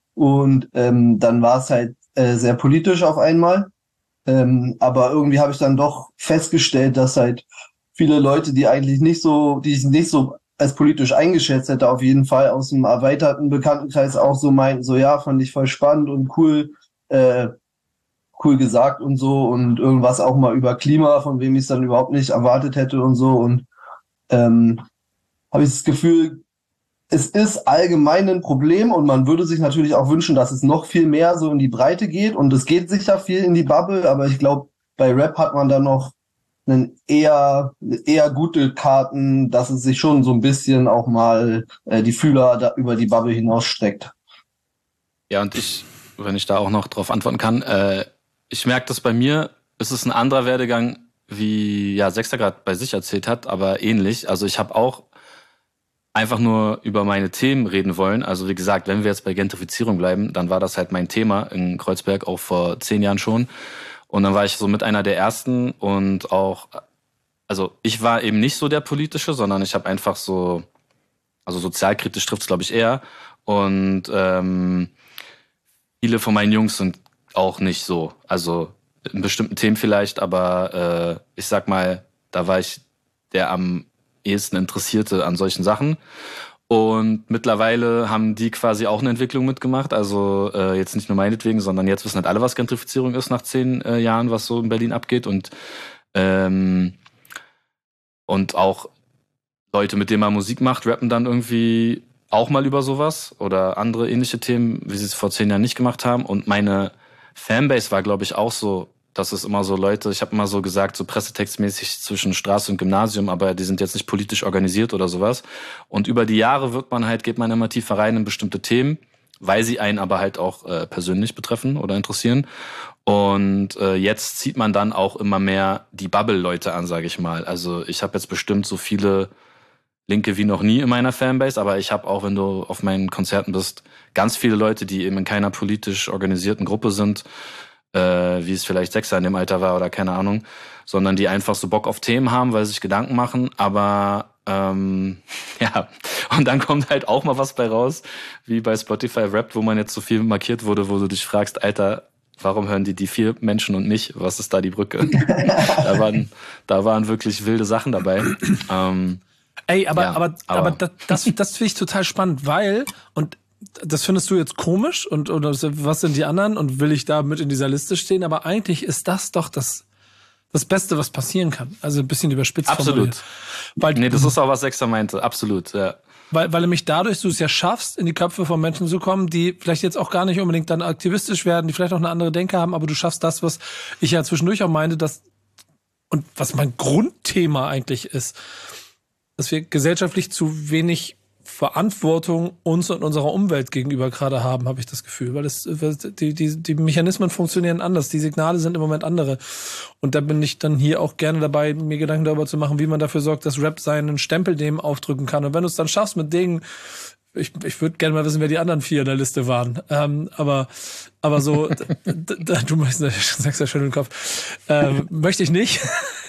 und ähm, dann war es halt äh, sehr politisch auf einmal. Ähm, aber irgendwie habe ich dann doch festgestellt, dass halt viele Leute, die eigentlich nicht so, die ich nicht so als politisch eingeschätzt hätte, auf jeden Fall aus dem erweiterten Bekanntenkreis auch so meinten, so ja, fand ich voll spannend und cool, äh, cool gesagt und so und irgendwas auch mal über Klima, von wem ich es dann überhaupt nicht erwartet hätte und so und ähm, habe ich das Gefühl, es ist allgemein ein Problem und man würde sich natürlich auch wünschen, dass es noch viel mehr so in die Breite geht und es geht sicher viel in die Bubble, aber ich glaube, bei Rap hat man da noch einen eher eher gute Karten, dass es sich schon so ein bisschen auch mal äh, die Fühler da über die Bubble hinausstreckt. Ja, und ich, wenn ich da auch noch drauf antworten kann, äh, ich merke das bei mir, es ist ein anderer Werdegang, wie ja Sechster gerade bei sich erzählt hat, aber ähnlich. Also ich habe auch einfach nur über meine Themen reden wollen. Also wie gesagt, wenn wir jetzt bei Gentrifizierung bleiben, dann war das halt mein Thema in Kreuzberg, auch vor zehn Jahren schon. Und dann war ich so mit einer der Ersten und auch, also ich war eben nicht so der Politische, sondern ich habe einfach so, also sozialkritisch trifft es glaube ich eher. Und ähm, viele von meinen Jungs sind auch nicht so. Also in bestimmten Themen vielleicht, aber äh, ich sag mal, da war ich der am ehesten Interessierte an solchen Sachen. Und mittlerweile haben die quasi auch eine Entwicklung mitgemacht. Also äh, jetzt nicht nur meinetwegen, sondern jetzt wissen halt alle, was Gentrifizierung ist nach zehn äh, Jahren, was so in Berlin abgeht. Und ähm, und auch Leute, mit denen man Musik macht, rappen dann irgendwie auch mal über sowas oder andere ähnliche Themen, wie sie es vor zehn Jahren nicht gemacht haben. Und meine Fanbase war, glaube ich, auch so, Das ist immer so Leute, ich habe immer so gesagt, so pressetextmäßig zwischen Straße und Gymnasium, aber die sind jetzt nicht politisch organisiert oder sowas. Und über die Jahre wird man halt, geht man immer tiefer rein in bestimmte Themen, weil sie einen aber halt auch äh, persönlich betreffen oder interessieren. Und äh, jetzt zieht man dann auch immer mehr die Bubble-Leute an, sage ich mal. Also ich habe jetzt bestimmt so viele Linke wie noch nie in meiner Fanbase, aber ich habe auch, wenn du auf meinen Konzerten bist, ganz viele Leute, die eben in keiner politisch organisierten Gruppe sind, äh, wie es vielleicht Sechser in dem Alter war oder keine Ahnung, sondern die einfach so Bock auf Themen haben, weil sie sich Gedanken machen, aber ähm, ja, und dann kommt halt auch mal was bei raus, wie bei Spotify Wrapped, wo man jetzt so viel markiert wurde, wo du dich fragst, Alter, warum hören die die vier Menschen und mich? Was ist da die Brücke? da waren da waren wirklich wilde Sachen dabei. Ähm, Ey, aber, ja, aber, aber, aber das, das, das finde ich total spannend, weil, und das findest du jetzt komisch und oder was sind die anderen und will ich da mit in dieser Liste stehen, aber eigentlich ist das doch das das Beste, was passieren kann. Also ein bisschen überspitzt Absolut. formuliert. Weil, nee, das ist auch, was Sechser meinte. Absolut, ja. Weil, weil nämlich dadurch du es ja schaffst, in die Köpfe von Menschen zu kommen, die vielleicht jetzt auch gar nicht unbedingt dann aktivistisch werden, die vielleicht auch eine andere Denke haben, aber du schaffst das, was ich ja zwischendurch auch meinte, dass und was mein Grundthema eigentlich ist, dass wir gesellschaftlich zu wenig Verantwortung uns und unserer Umwelt gegenüber gerade haben, habe ich das Gefühl. Weil es, die, die, die Mechanismen funktionieren anders, die Signale sind im Moment andere. Und da bin ich dann hier auch gerne dabei, mir Gedanken darüber zu machen, wie man dafür sorgt, dass Rap seinen Stempel dem aufdrücken kann. Und wenn du es dann schaffst mit Dingen, ich, ich würde gerne mal wissen, wer die anderen vier in der Liste waren. Ähm, aber, aber so, d- d- du möchtest, du sagst ja schön im Kopf, ähm, möchte ich nicht.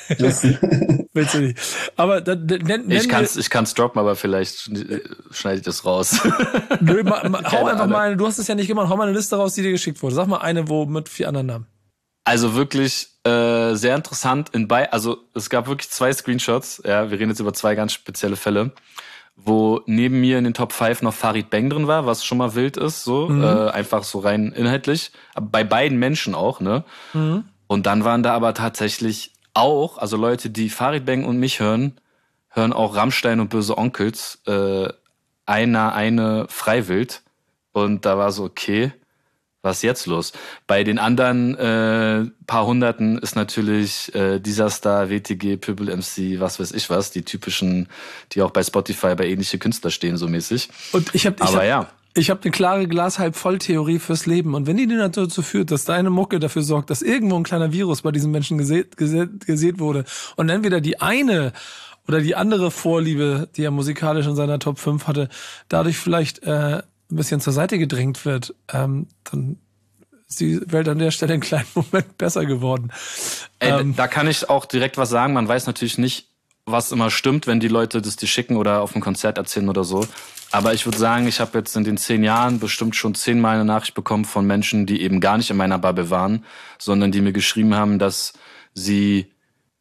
Willst du nicht. Aber dann, nenn, ich kann's, ich kann's droppen, aber vielleicht schneide ich das raus. Nö, ma, ma, hau einfach mal eine, du hast es ja nicht gemacht, hau mal eine Liste raus, die dir geschickt wurde. Sag mal eine, wo mit vier anderen Namen. Also wirklich äh, sehr interessant in bei, also es gab wirklich zwei Screenshots, ja, wir reden jetzt über zwei ganz spezielle Fälle, wo neben mir in den Top fünf noch Farid Bang drin war, was schon mal wild ist, so, mhm. äh, einfach so rein inhaltlich, aber bei beiden Menschen auch, ne? Mhm. Und dann waren da aber tatsächlich auch, also Leute, die Farid Bang und mich hören, hören auch Rammstein und Böse Onkels, äh, einer, eine freiwillig. Und da war so, okay, was ist jetzt los? Bei den anderen äh, paar Hunderten ist natürlich äh, dieser Star, W T G, Pöbel M C, was weiß ich was, die typischen, die auch bei Spotify bei ähnliche Künstler stehen, so mäßig. Und ich habe, aber hab, ja. Ich habe eine klare Glas-halb-voll-Theorie fürs Leben. Und wenn die dir dazu führt, dass deine Mucke dafür sorgt, dass irgendwo ein kleiner Virus bei diesen Menschen gesät, gesät, gesät wurde und entweder die eine oder die andere Vorliebe, die er musikalisch in seiner Top fünf hatte, dadurch vielleicht äh, ein bisschen zur Seite gedrängt wird, ähm, dann ist die Welt an der Stelle einen kleinen Moment besser geworden. Ey, ähm, da kann ich auch direkt was sagen. Man weiß natürlich nicht, was immer stimmt, wenn die Leute das dir schicken oder auf dem Konzert erzählen oder so. Aber ich würde sagen, ich habe jetzt in den zehn Jahren bestimmt schon zehnmal eine Nachricht bekommen von Menschen, die eben gar nicht in meiner Bubble waren, sondern die mir geschrieben haben, dass sie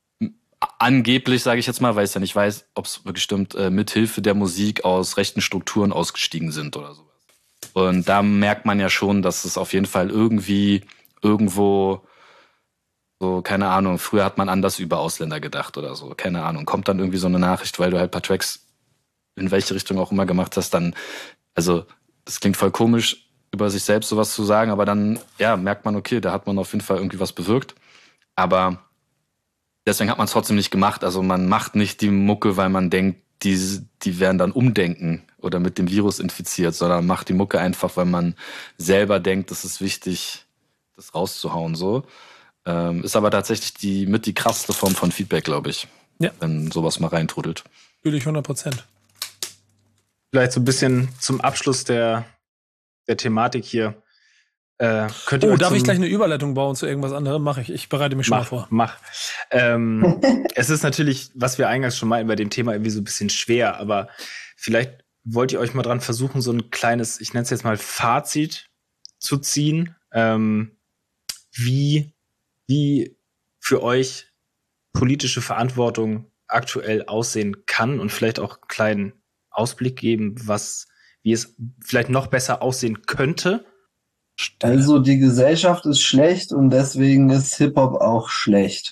angeblich, sage ich jetzt mal, weil ich ja nicht weiß, ob es wirklich stimmt, äh, mithilfe der Musik aus rechten Strukturen ausgestiegen sind oder sowas. Und da merkt man ja schon, dass es auf jeden Fall irgendwie irgendwo so, keine Ahnung, früher hat man anders über Ausländer gedacht oder so, keine Ahnung. Kommt dann irgendwie so eine Nachricht, weil du halt ein paar Tracks in welche Richtung auch immer gemacht hast, dann, also das klingt voll komisch, über sich selbst sowas zu sagen, aber dann, ja, merkt man, okay, da hat man auf jeden Fall irgendwie was bewirkt. Aber deswegen hat man es trotzdem nicht gemacht. Also man macht nicht die Mucke, weil man denkt, die, die werden dann umdenken oder mit dem Virus infiziert, sondern macht die Mucke einfach, weil man selber denkt, es ist wichtig, das rauszuhauen, so. Ähm, ist aber tatsächlich die mit die krasseste Form von Feedback, glaube ich. Ja. Wenn sowas mal reintrudelt. Fühle ich hundert Prozent. Vielleicht so ein bisschen zum Abschluss der, der Thematik hier. Äh, könnt ihr oh, euch darf zum, ich gleich eine Überleitung bauen zu irgendwas anderem? Mache ich. Ich bereite mich schon mach, mal vor. Mach. Ähm, es ist natürlich, was wir eingangs schon meinten, bei dem Thema irgendwie so ein bisschen schwer, aber vielleicht wollt ihr euch mal dran versuchen, so ein kleines, ich nenne es jetzt mal Fazit zu ziehen, ähm, wie, wie für euch politische Verantwortung aktuell aussehen kann und vielleicht auch einen kleinen Ausblick geben, was, wie es vielleicht noch besser aussehen könnte. Also die Gesellschaft ist schlecht und deswegen ist Hip-Hop auch schlecht.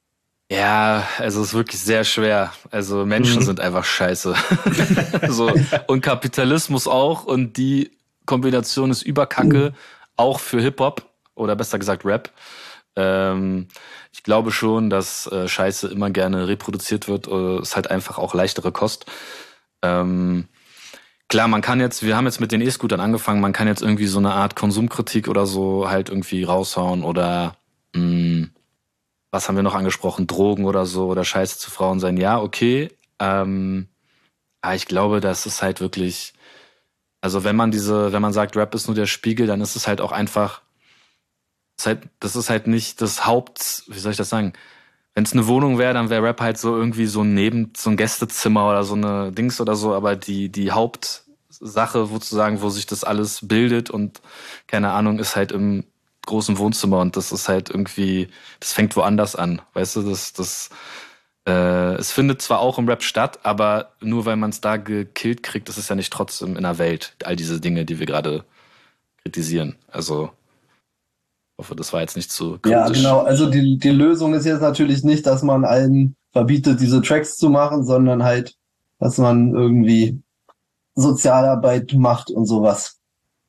Ja, also es ist wirklich sehr schwer. Also Menschen mhm. sind einfach scheiße. so, und Kapitalismus auch und die Kombination ist Überkacke, mhm. auch für Hip-Hop oder besser gesagt Rap. Ähm, ich glaube schon, dass äh, Scheiße immer gerne reproduziert wird. Äh, ist halt einfach auch leichtere Kost. Ähm, klar, man kann jetzt, wir haben jetzt mit den E-Scootern angefangen, man kann jetzt irgendwie so eine Art Konsumkritik oder so halt irgendwie raushauen oder mh, was haben wir noch angesprochen? Drogen oder so oder Scheiße zu Frauen sein. Ja, okay. Ähm, aber ich glaube, das ist halt wirklich, also wenn man diese, wenn man sagt, Rap ist nur der Spiegel, dann ist es halt auch einfach, das ist halt, das ist halt nicht das Haupt, wie soll ich das sagen? Wenn es eine Wohnung wäre, dann wäre Rap halt so irgendwie so ein Neben, so ein Gästezimmer oder so eine Dings oder so, aber die, die Hauptsache, sozusagen, wo sich das alles bildet und keine Ahnung, ist halt im großen Wohnzimmer und das ist halt irgendwie, das fängt woanders an, weißt du, das, das, äh, es findet zwar auch im Rap statt, aber nur weil man es da gekillt kriegt, ist es ja nicht trotzdem in der Welt, all diese Dinge, die wir gerade kritisieren, also ich hoffe, das war jetzt nicht zu kritisch. Ja, genau. Also die, die Lösung ist jetzt natürlich nicht, dass man allen verbietet, diese Tracks zu machen, sondern halt, dass man irgendwie Sozialarbeit macht und sowas.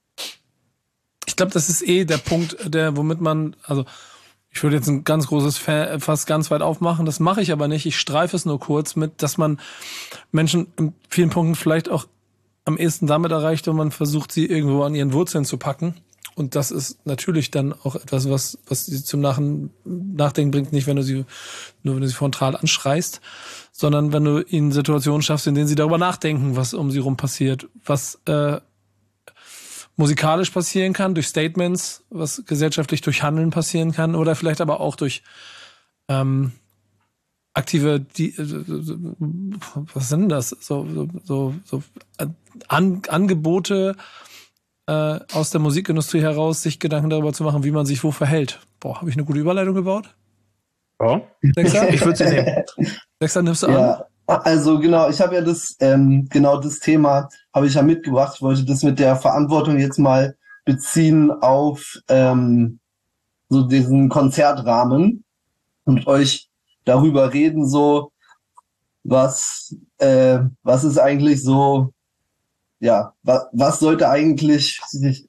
Ich glaube, das ist eh der Punkt, der, womit man, also ich würde jetzt ein ganz großes Fass ganz weit aufmachen, das mache ich aber nicht. Ich streife es nur kurz mit, dass man Menschen in vielen Punkten vielleicht auch am ehesten damit erreicht, wenn man versucht, sie irgendwo an ihren Wurzeln zu packen. Und das ist natürlich dann auch etwas, was, was sie zum Nach- Nachdenken bringt, nicht wenn du sie, nur wenn du sie frontal anschreist, sondern wenn du ihnen Situationen schaffst, in denen sie darüber nachdenken, was um sie rum passiert, was äh, musikalisch passieren kann, durch Statements, was gesellschaftlich durch Handeln passieren kann oder vielleicht aber auch durch ähm, aktive, die, was sind das? So, so, so, so An- Angebote, aus der Musikindustrie heraus, sich Gedanken darüber zu machen, wie man sich wo verhält. Boah, habe ich eine gute Überleitung gebaut? Ja. Sechser? Ich würde sie nehmen. Sechser nimmst du Ja, an? also genau, ich habe ja das, ähm, genau das Thema habe ich ja mitgebracht. Ich wollte das mit der Verantwortung jetzt mal beziehen auf ähm, so diesen Konzertrahmen und euch darüber reden, so was, äh, was ist eigentlich so, ja, was, was sollte eigentlich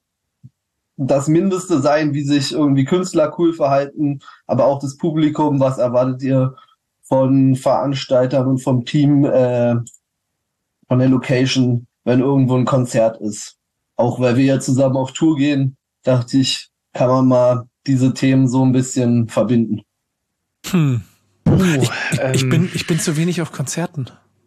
das Mindeste sein, wie sich irgendwie Künstler cool verhalten, aber auch das Publikum, was erwartet ihr von Veranstaltern und vom Team, äh, von der Location, wenn irgendwo ein Konzert ist. Auch weil wir ja zusammen auf Tour gehen, dachte ich, kann man mal diese Themen so ein bisschen verbinden. Hm. Uh, ich, ich, ähm, ich, bin, ich bin zu wenig auf Konzerten.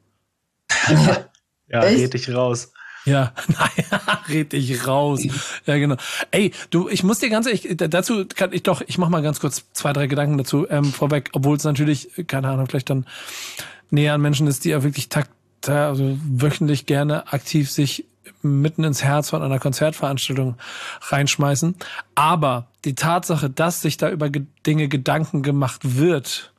ja, Echt? red dich raus. Ja, naja, red dich raus. Ja, genau. Ey, du, ich muss dir ganz ehrlich, dazu kann ich doch, ich mach mal ganz kurz zwei, drei Gedanken dazu ähm, vorweg, obwohl es natürlich, keine Ahnung, vielleicht dann näher an Menschen ist, die ja wirklich takt, also wöchentlich gerne aktiv sich mitten ins Herz von einer Konzertveranstaltung reinschmeißen. Aber die Tatsache, dass sich da über Dinge Gedanken gemacht wird,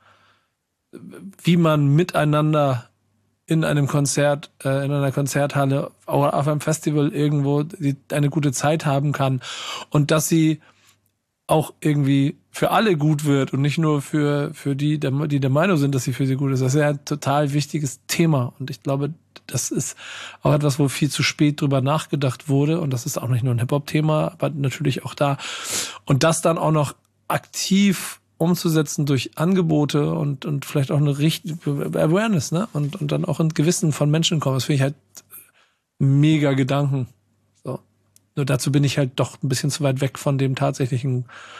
wie man miteinander in einem Konzert, äh, in einer Konzerthalle oder auf einem Festival irgendwo die, eine gute Zeit haben kann und dass sie auch irgendwie für alle gut wird und nicht nur für für die, die der Meinung sind, dass sie für sie gut ist. Das ist ja ein total wichtiges Thema und ich glaube, das ist auch etwas, wo viel zu spät drüber nachgedacht wurde und das ist auch nicht nur ein Hip-Hop-Thema, aber natürlich auch da. Und das dann auch noch aktiv umzusetzen durch Angebote und und vielleicht auch eine richtige Awareness, ne? Und und dann auch ein Gewissen von Menschen kommen. Das finde ich halt mega Gedanken. So. Nur dazu bin ich halt doch ein bisschen zu weit weg von dem tatsächlichen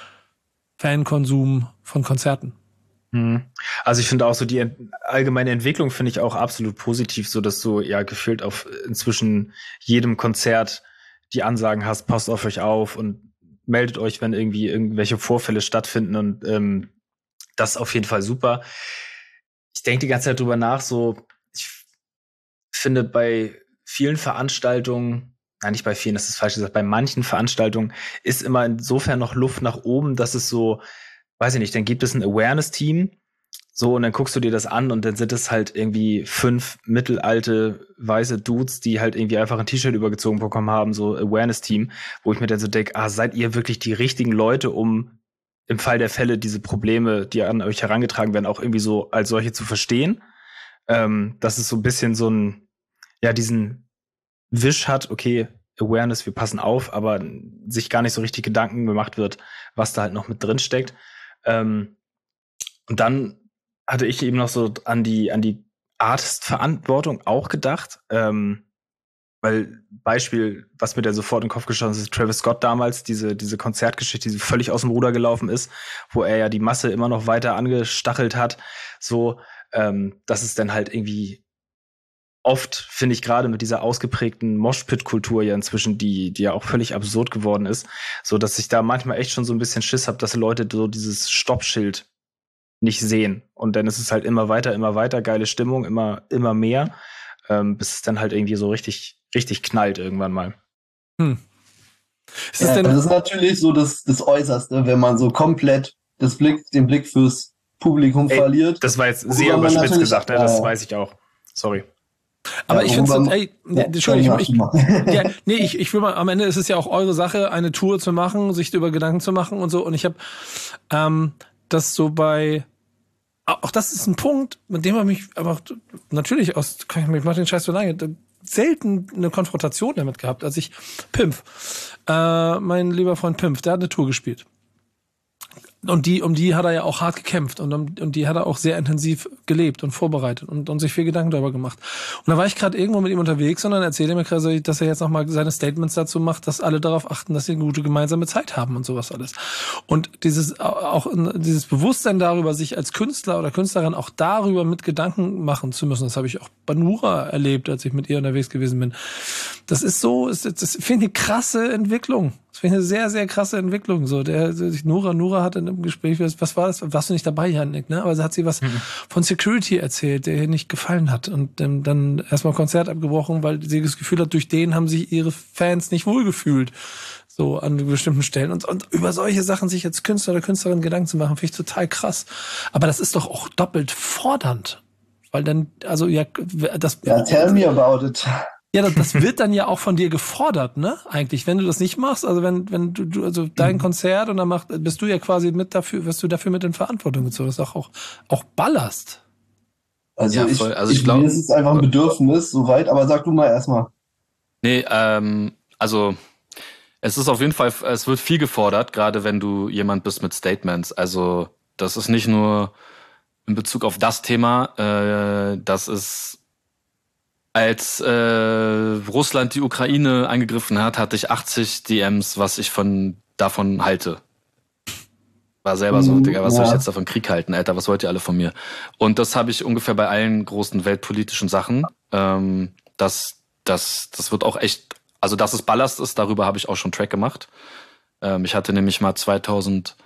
Fankonsum von Konzerten. Also ich finde auch so die allgemeine Entwicklung finde ich auch absolut positiv, so dass du ja gefühlt auf inzwischen jedem Konzert die Ansagen hast, passt auf euch auf und meldet euch, wenn irgendwie irgendwelche Vorfälle stattfinden und ähm, das ist auf jeden Fall super. Ich denke die ganze Zeit drüber nach, so ich finde bei vielen Veranstaltungen, nein, nicht bei vielen, das ist falsch gesagt, bei manchen Veranstaltungen ist immer insofern noch Luft nach oben, dass es so, weiß ich nicht, dann gibt es ein Awareness-Team, so, und dann guckst du dir das an und dann sind es halt irgendwie fünf mittelalte weiße Dudes, die halt irgendwie einfach ein T-Shirt übergezogen bekommen haben, so Awareness-Team, wo ich mir dann so denke, ah, seid ihr wirklich die richtigen Leute, um im Fall der Fälle diese Probleme, die an euch herangetragen werden, auch irgendwie so als solche zu verstehen? Ähm, dass es so ein bisschen so ein, ja, diesen Wisch hat, okay, Awareness, wir passen auf, aber sich gar nicht so richtig Gedanken gemacht wird, was da halt noch mit drin steckt. Ähm, und dann hatte ich eben noch so an die, an die Artist-Verantwortung auch gedacht. Ähm, weil Beispiel, was mir da sofort in den Kopf geschossen ist, Travis Scott damals, diese, diese Konzertgeschichte, die völlig aus dem Ruder gelaufen ist, wo er ja die Masse immer noch weiter angestachelt hat. So, ähm, dass es dann halt irgendwie oft, finde ich, gerade mit dieser ausgeprägten Moshpit-Kultur ja inzwischen, die, die ja auch völlig absurd geworden ist, so dass ich da manchmal echt schon so ein bisschen Schiss habe, dass Leute so dieses Stoppschild nicht sehen. Und dann ist es halt immer weiter, immer weiter, geile Stimmung, immer, immer mehr, ähm, bis es dann halt irgendwie so richtig, richtig knallt irgendwann mal. Hm. Ist Ja, das, denn das ist natürlich so das, das Äußerste, wenn man so komplett das Blick, den Blick fürs Publikum Ey, verliert. das war jetzt Worüber sehr man überspitzt natürlich- gesagt, ne? Das ja. weiß ich auch. Sorry. aber Ja, ich finde worüber- ey, Ja, Entschuldigung, ich, mach mal. ja, nee, ich, ich will mal, am Ende ist es ja auch eure Sache, eine Tour zu machen, sich über Gedanken zu machen und so. Und ich habe ähm, das so bei, auch das ist ein Punkt, mit dem man mich einfach natürlich aus, ich mach den Scheiß so lange, selten eine Konfrontation damit gehabt, als ich Pimpf, äh, mein lieber Freund Pimpf, der hat eine Tour gespielt. Und die, um die hat er ja auch hart gekämpft und um, und die hat er auch sehr intensiv gelebt und vorbereitet und, und sich viel Gedanken darüber gemacht. Und da war ich gerade irgendwo mit ihm unterwegs und dann erzählte er mir gerade, dass er jetzt nochmal seine Statements dazu macht, dass alle darauf achten, dass sie eine gute gemeinsame Zeit haben und sowas alles. Und dieses, auch dieses Bewusstsein darüber, sich als Künstler oder Künstlerin auch darüber mit Gedanken machen zu müssen, das habe ich auch bei Nura erlebt, als ich mit ihr unterwegs gewesen bin. Das ist so, das, das finde ich eine krasse Entwicklung. Das finde ich eine sehr, sehr krasse Entwicklung. So, der, Nura, Nura hat in einem Gespräch, was war das? Warst du nicht dabei, Janik, ne? Aber sie hat sie was mhm. von Security erzählt, der ihr nicht gefallen hat. Und ähm, dann erstmal Konzert abgebrochen, weil sie das Gefühl hat, durch den haben sich ihre Fans nicht wohlgefühlt. So an bestimmten Stellen. Und, und über solche Sachen sich als Künstler oder Künstlerin Gedanken zu machen, finde ich total krass. Aber das ist doch auch doppelt fordernd. Weil dann, also ja, das. Ja, tell me about it. Ja, das, das wird dann ja auch von dir gefordert, ne? Eigentlich, wenn du das nicht machst, also wenn, wenn du, du also dein Konzert und dann macht, bist du ja quasi mit dafür, wirst du dafür mit in Verantwortung gezogen. Das ist auch, auch, auch Ballast. Also, Ja, ich, voll. Also ich, ich glaube, mir ist es einfach ein Bedürfnis, soweit, aber sag du mal erstmal. Nee, ähm, also es ist auf jeden Fall, es wird viel gefordert, gerade wenn du jemand bist mit Statements. Also das ist nicht nur in Bezug auf das Thema, äh, das ist als äh, Russland die Ukraine angegriffen hat, hatte ich achtzig D Ms, was ich von davon halte. War selber so, Digga, was ja. soll ich jetzt davon Krieg halten, Alter, was wollt ihr alle von mir? Und das habe ich ungefähr bei allen großen weltpolitischen Sachen. Ähm, das, das, das wird auch echt, also dass es Ballast ist, darüber habe ich auch schon Track gemacht. Ähm, ich hatte nämlich mal zweitausendneunzehn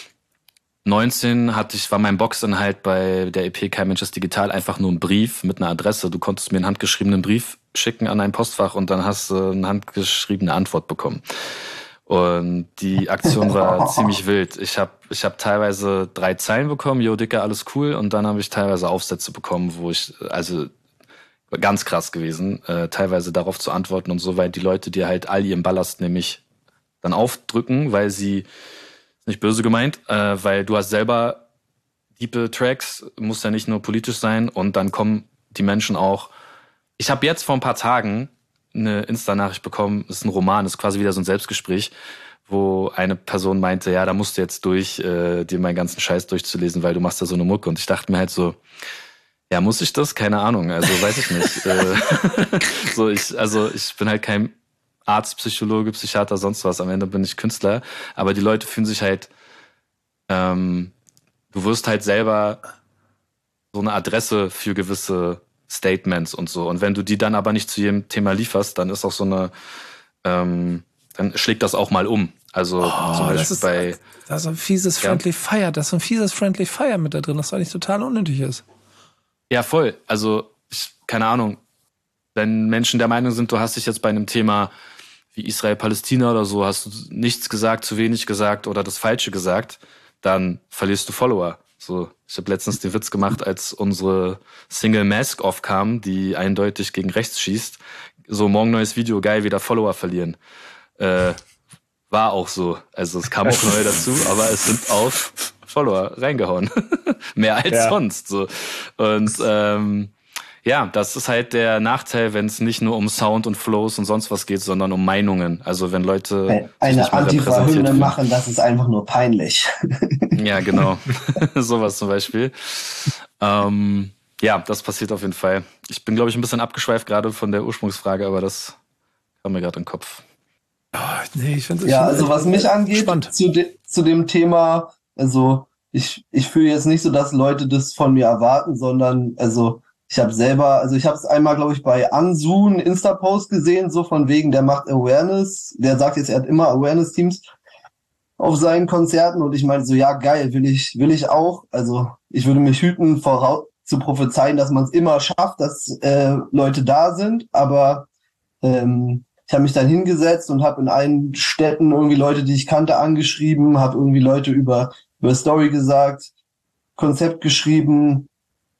hatte ich, war mein Boxinhalt bei der E P Kein Mensch ist digital einfach nur ein Brief mit einer Adresse. Du konntest mir einen handgeschriebenen Brief schicken an ein Postfach und dann hast du eine handgeschriebene Antwort bekommen. Und die Aktion war ziemlich wild. Ich habe ich hab teilweise drei Zeilen bekommen, yo Dicker, alles cool. Und dann habe ich teilweise Aufsätze bekommen, wo ich, also ganz krass gewesen, äh, teilweise darauf zu antworten und so, weil die Leute dir halt all ihren Ballast nämlich dann aufdrücken, weil sie, nicht böse gemeint, äh, weil du hast selber diepe Tracks, muss ja nicht nur politisch sein und dann kommen die Menschen auch. Ich habe jetzt vor ein paar Tagen eine Insta-Nachricht bekommen, das ist ein Roman, das ist quasi wieder so ein Selbstgespräch, wo eine Person meinte, ja, da musst du jetzt durch, äh, dir meinen ganzen Scheiß durchzulesen, weil du machst da so eine Mucke. Und ich dachte mir halt so, ja, muss ich das? Keine Ahnung, also weiß ich nicht. äh, so ich, also ich bin halt kein Arzt, Psychologe, Psychiater, sonst was. Am Ende bin ich Künstler. Aber die Leute fühlen sich halt, ähm, du wirst halt selber so eine Adresse für gewisse Statements und so. Und wenn du die dann aber nicht zu jedem Thema lieferst, dann ist auch so eine, ähm, dann schlägt das auch mal um. Also Oh, zum Beispiel das ist, bei... da ist ein fieses Ja. Friendly Fire, da ist ein fieses Friendly Fire mit da drin, das eigentlich total unnötig ist. Ja, voll. Also, ich, keine Ahnung. Wenn Menschen der Meinung sind, du hast dich jetzt bei einem Thema wie Israel-Palästina oder so, hast du nichts gesagt, zu wenig gesagt oder das Falsche gesagt, dann verlierst du Follower. So, ich habe letztens den Witz gemacht, als unsere Single Mask Off kam, die eindeutig gegen rechts schießt. So, morgen neues Video, geil, wieder Follower verlieren. Äh, war auch so. Also es kam auch neu dazu, aber es sind auch Follower reingehauen. Mehr als Ja. sonst. So. Und ähm, Ja, das ist halt der Nachteil, wenn es nicht nur um Sound und Flows und sonst was geht, sondern um Meinungen. Also wenn Leute sich Eine nicht mehr repräsentiert Antifa-Hymne fühlen. machen, das ist einfach nur peinlich. Ja, genau. Sowas zum Beispiel. Ähm, ja, das passiert auf jeden Fall. Ich bin, glaube ich, ein bisschen abgeschweift gerade von der Ursprungsfrage, aber das kam mir gerade in den Kopf. Oh, nee, ich finde Ja, also was mich angeht, spannend. zu, de zu dem Thema, also ich, ich fühle jetzt nicht so, dass Leute das von mir erwarten, sondern also ich habe selber, also ich habe es einmal, glaube ich, bei Ansu einen Insta-Post gesehen, so von wegen, der macht Awareness, der sagt jetzt, er hat immer Awareness-Teams auf seinen Konzerten und ich meine so, ja geil, will ich, will ich auch. Also ich würde mich hüten, voraus zu prophezeien, dass man es immer schafft, dass äh, Leute da sind, aber ähm, ich habe mich dann hingesetzt und habe in allen Städten irgendwie Leute, die ich kannte, angeschrieben, habe irgendwie Leute über über Story gesagt, Konzept geschrieben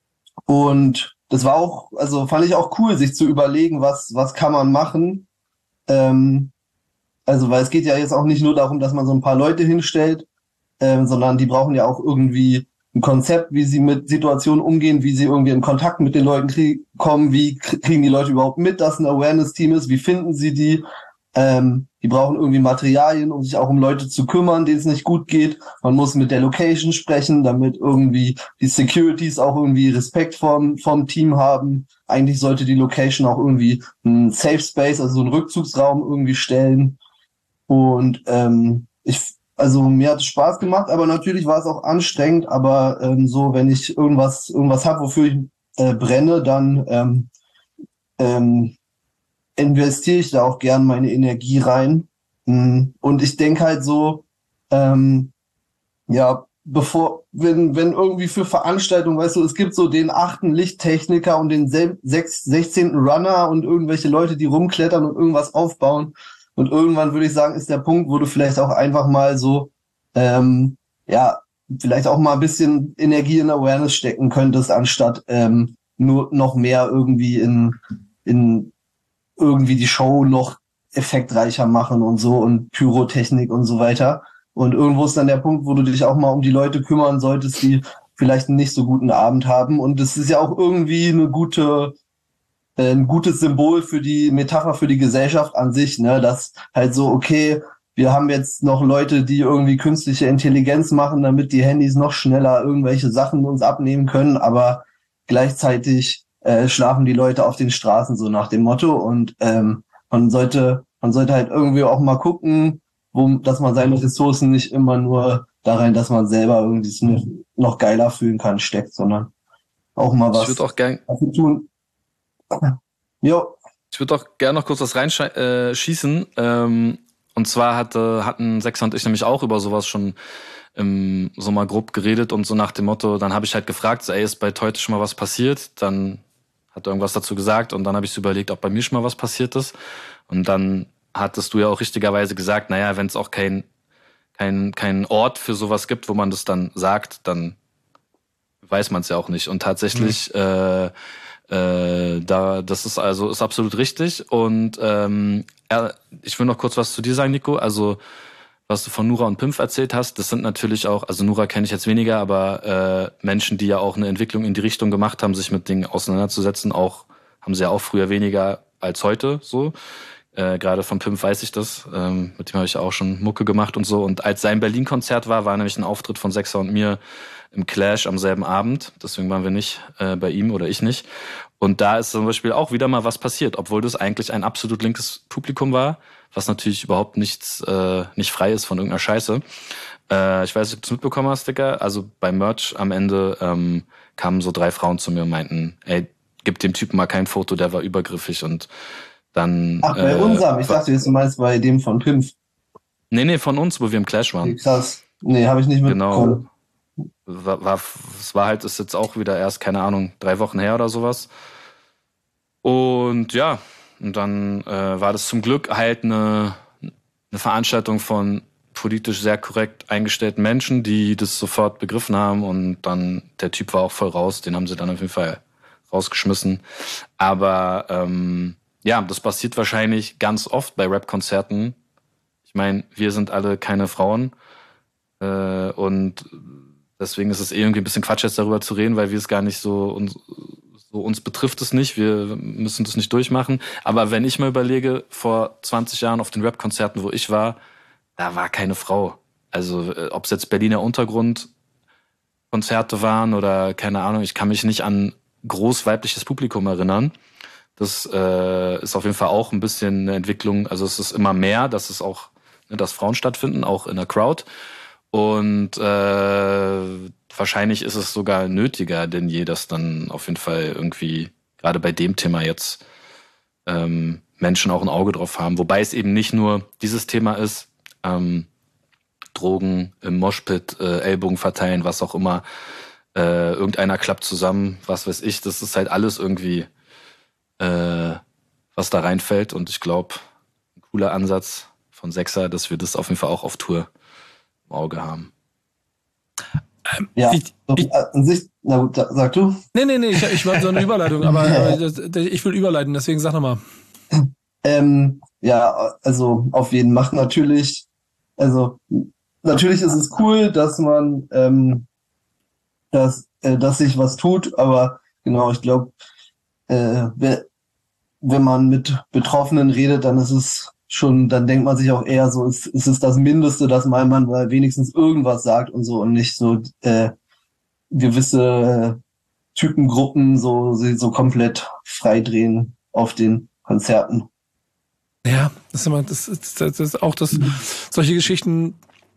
und das war auch, also fand ich auch cool, sich zu überlegen, was was kann man machen. Ähm, also weil es geht ja jetzt auch nicht nur darum, dass man so ein paar Leute hinstellt, ähm, sondern die brauchen ja auch irgendwie ein Konzept, wie sie mit Situationen umgehen, wie sie irgendwie in Kontakt mit den Leuten krieg- kommen, wie krie- kriegen die Leute überhaupt mit, dass ein Awareness-Team ist, wie finden sie die, ähm, die brauchen irgendwie Materialien, um sich auch um Leute zu kümmern, denen es nicht gut geht. Man muss mit der Location sprechen, damit irgendwie die Securities auch irgendwie Respekt vom, vom Team haben. Eigentlich sollte die Location auch irgendwie ein Safe Space, also so einen Rückzugsraum irgendwie stellen. Und ähm, ich, also mir hat es Spaß gemacht, aber natürlich war es auch anstrengend. Aber ähm, so, wenn ich irgendwas, irgendwas habe, wofür ich äh, brenne, dann ähm, ähm, investiere ich da auch gern meine Energie rein. Mm, Und ich denke halt so, ähm, ja, bevor, wenn, wenn irgendwie für Veranstaltungen, weißt du, es gibt so den achten Lichttechniker und den sel- sechs, sechzehnten Runner und irgendwelche Leute, die rumklettern und irgendwas aufbauen. Und irgendwann würde ich sagen, ist der Punkt, wo du vielleicht auch einfach mal so, ähm, ja, vielleicht auch mal ein bisschen Energie in Awareness stecken könntest, anstatt ähm, nur noch mehr irgendwie in, in irgendwie die Show noch effektreicher machen und so und Pyrotechnik und so weiter. Und irgendwo ist dann der Punkt, wo du dich auch mal um die Leute kümmern solltest, die vielleicht einen nicht so guten Abend haben. Und es ist ja auch irgendwie eine gute, äh, ein gutes Symbol für die Metapher für die Gesellschaft an sich, ne, dass halt so, okay, wir haben jetzt noch Leute, die irgendwie künstliche Intelligenz machen, damit die Handys noch schneller irgendwelche Sachen uns abnehmen können, aber gleichzeitig äh, schlafen die Leute auf den Straßen, so nach dem Motto. Und ähm, man sollte, man sollte halt irgendwie auch mal gucken, wo, dass man seine Ressourcen nicht immer nur da rein, dass man selber irgendwie es noch geiler fühlen kann, steckt, sondern auch mal Ich was würde auch gern, dafür tun. Jo, ich würde auch gern noch kurz was reinschießen. Äh, schießen. ähm, und zwar hatte, hatten Sechser und ich nämlich auch über sowas schon im Sommer grob geredet und so nach dem Motto, dann habe ich halt gefragt, so, ey, ist bei Teute schon mal was passiert? Dann hat er irgendwas dazu gesagt und dann habe ich so überlegt, ob bei mir schon mal was passiert ist. Und dann hattest du ja auch richtigerweise gesagt, naja, wenn es auch kein, kein, kein Ort für sowas gibt, wo man das dann sagt, dann weiß man es ja auch nicht. Und tatsächlich, mhm. äh, äh, da, das ist also ist absolut richtig. Und ähm, ja, ich will noch kurz was zu dir sagen, Nico. Also was du von Nura und Pimpf erzählt hast, das sind natürlich auch, also Nura kenne ich jetzt weniger, aber äh, Menschen, die ja auch eine Entwicklung in die Richtung gemacht haben, sich mit Dingen auseinanderzusetzen, auch haben sie ja auch früher weniger als heute so. Äh, Gerade von Pimpf weiß ich das, ähm, mit dem habe ich ja auch schon Mucke gemacht und so. Und als sein Berlin-Konzert war, war nämlich ein Auftritt von Sechser und mir im Clash am selben Abend. Deswegen waren wir nicht äh, bei ihm oder ich nicht. Und da ist zum Beispiel auch wieder mal was passiert, obwohl das eigentlich ein absolut linkes Publikum war, was natürlich überhaupt nichts, äh, nicht frei ist von irgendeiner Scheiße. Äh, ich weiß nicht, ob du es mitbekommen hast, Digga. Also beim Merch am Ende ähm, kamen so drei Frauen zu mir und meinten, ey, gib dem Typen mal kein Foto, der war übergriffig. Und dann... Ach, bei äh, unserem, ich dachte jetzt, du meinst bei dem von Pimpf. Nee, nee, von uns, wo wir im Clash waren. Okay, krass. Nee, habe ich nicht mitbekommen. Genau. War, war, es war halt, ist jetzt auch wieder erst, keine Ahnung, drei Wochen her oder sowas. Und ja, und dann äh, war das zum Glück halt eine, eine Veranstaltung von politisch sehr korrekt eingestellten Menschen, die das sofort begriffen haben. Und dann, der Typ war auch voll raus, den haben sie dann auf jeden Fall rausgeschmissen. Aber ähm, ja, das passiert wahrscheinlich ganz oft bei Rap-Konzerten. Ich meine, wir sind alle keine Frauen. Äh, und deswegen ist es eh irgendwie ein bisschen Quatsch, jetzt darüber zu reden, weil wir es gar nicht so, uns, so So, uns betrifft es nicht, wir müssen das nicht durchmachen. Aber wenn ich mal überlege, vor zwanzig Jahren auf den Rap-Konzerten, wo ich war, da war keine Frau. Also ob es jetzt Berliner Untergrund-Konzerte waren oder keine Ahnung, ich kann mich nicht an groß weibliches Publikum erinnern. Das äh, ist auf jeden Fall auch ein bisschen eine Entwicklung. Also es ist immer mehr, dass es auch, ne, dass Frauen stattfinden, auch in der Crowd. Und äh, wahrscheinlich ist es sogar nötiger denn je, dass dann auf jeden Fall irgendwie, gerade bei dem Thema jetzt, ähm, Menschen auch ein Auge drauf haben. Wobei es eben nicht nur dieses Thema ist, ähm, Drogen im Moshpit, äh, Ellbogen verteilen, was auch immer, äh, irgendeiner klappt zusammen, was weiß ich, das ist halt alles irgendwie, äh, was da reinfällt. Und ich glaube, ein cooler Ansatz von Sechser, dass wir das auf jeden Fall auch auf Tour im Auge haben. Ähm, Ja, ich, so, ich, an sich, na gut, sa- sag du. nee, nee, nee, ich, ich war so eine Überleitung, aber, aber das, das, ich will überleiten, deswegen sag nochmal. Ähm, ja, also auf jeden macht natürlich, also natürlich ist es cool, dass man, ähm, dass, äh, dass sich was tut, aber genau, ich glaube, äh, wenn, wenn man mit Betroffenen redet, dann ist es schon, dann denkt man sich auch eher so, es, es ist das Mindeste, dass man, man mal wenigstens irgendwas sagt und so und nicht so äh, gewisse äh, Typengruppen so, sie so komplett freidrehen auf den Konzerten. Ja, das ist immer, das ist, das ist auch das, solche Geschichten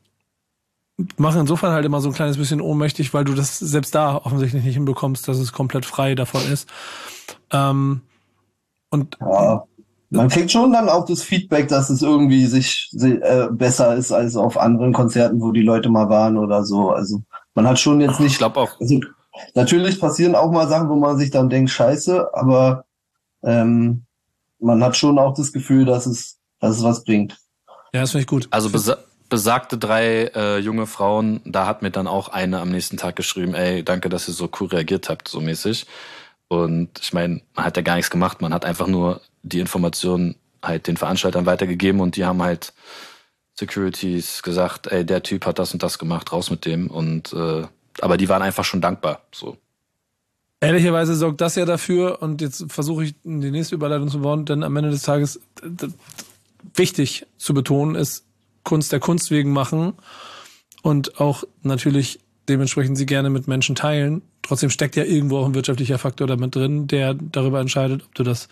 machen insofern halt immer so ein kleines bisschen ohnmächtig, weil du das selbst da offensichtlich nicht hinbekommst, dass es komplett frei davon ist. Ähm, und Ja, man kriegt schon dann auch das Feedback, dass es irgendwie sich se- äh, besser ist als auf anderen Konzerten, wo die Leute mal waren oder so. Also man hat schon jetzt nicht. Ich glaube auch, Also natürlich passieren auch mal Sachen, wo man sich dann denkt, scheiße, aber ähm, man hat schon auch das Gefühl, dass es, dass es was bringt. ja, das finde ich gut. also besa besagte drei äh, junge Frauen, da hat mir dann auch eine am nächsten Tag geschrieben, ey, danke, dass ihr so cool reagiert habt, so mäßig. Und ich meine, man hat ja gar nichts gemacht, man hat einfach nur die Informationen halt den Veranstaltern weitergegeben und die haben halt Securities gesagt, ey, der Typ hat das und das gemacht, raus mit dem. Und äh, aber die waren einfach schon dankbar. So. Ehrlicherweise sorgt das ja dafür, und jetzt versuche ich in die nächste Überleitung zu bauen, denn am Ende des Tages d- d- wichtig zu betonen ist, Kunst der Kunst wegen machen und auch natürlich dementsprechend sie gerne mit Menschen teilen. Trotzdem steckt ja irgendwo auch ein wirtschaftlicher Faktor damit drin, der darüber entscheidet, ob du das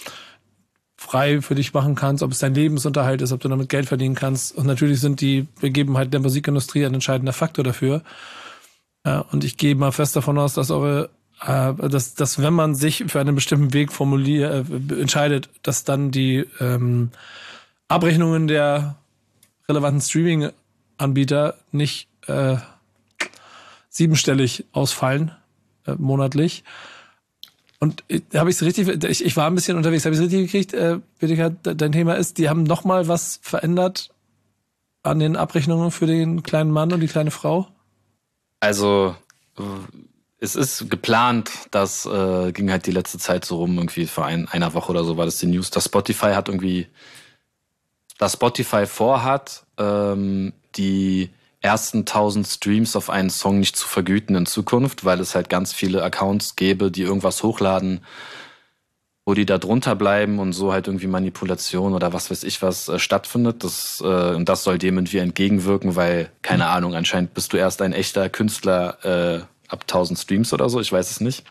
frei für dich machen kannst, ob es dein Lebensunterhalt ist, ob du damit Geld verdienen kannst. Und natürlich sind die Begebenheiten der Musikindustrie ein entscheidender Faktor dafür. Ja, und ich gehe mal fest davon aus, dass eure äh, dass, dass wenn man sich für einen bestimmten Weg formuliert, äh, entscheidet, dass dann die ähm, Abrechnungen der relevanten Streaming-Anbieter nicht äh, siebenstellig ausfallen äh, monatlich. Und äh, habe ich es richtig, ich, ich war ein bisschen unterwegs, habe ich es richtig gekriegt, äh, Bideka, dein Thema ist, die haben nochmal was verändert an den Abrechnungen für den kleinen Mann und die kleine Frau? Also äh, es ist geplant, das äh, ging halt die letzte Zeit so rum, irgendwie vor ein, einer Woche oder so war das die News, dass Spotify hat irgendwie, dass Spotify vorhat, ähm, die ersten tausend Streams auf einen Song nicht zu vergüten in Zukunft, weil es halt ganz viele Accounts gäbe, die irgendwas hochladen, wo die da drunter bleiben und so halt irgendwie Manipulation oder was weiß ich was äh, stattfindet. Das, äh, und das soll dem irgendwie entgegenwirken, weil, keine Ahnung, anscheinend bist du erst ein echter Künstler äh, ab tausend Streams oder so, ich weiß es nicht.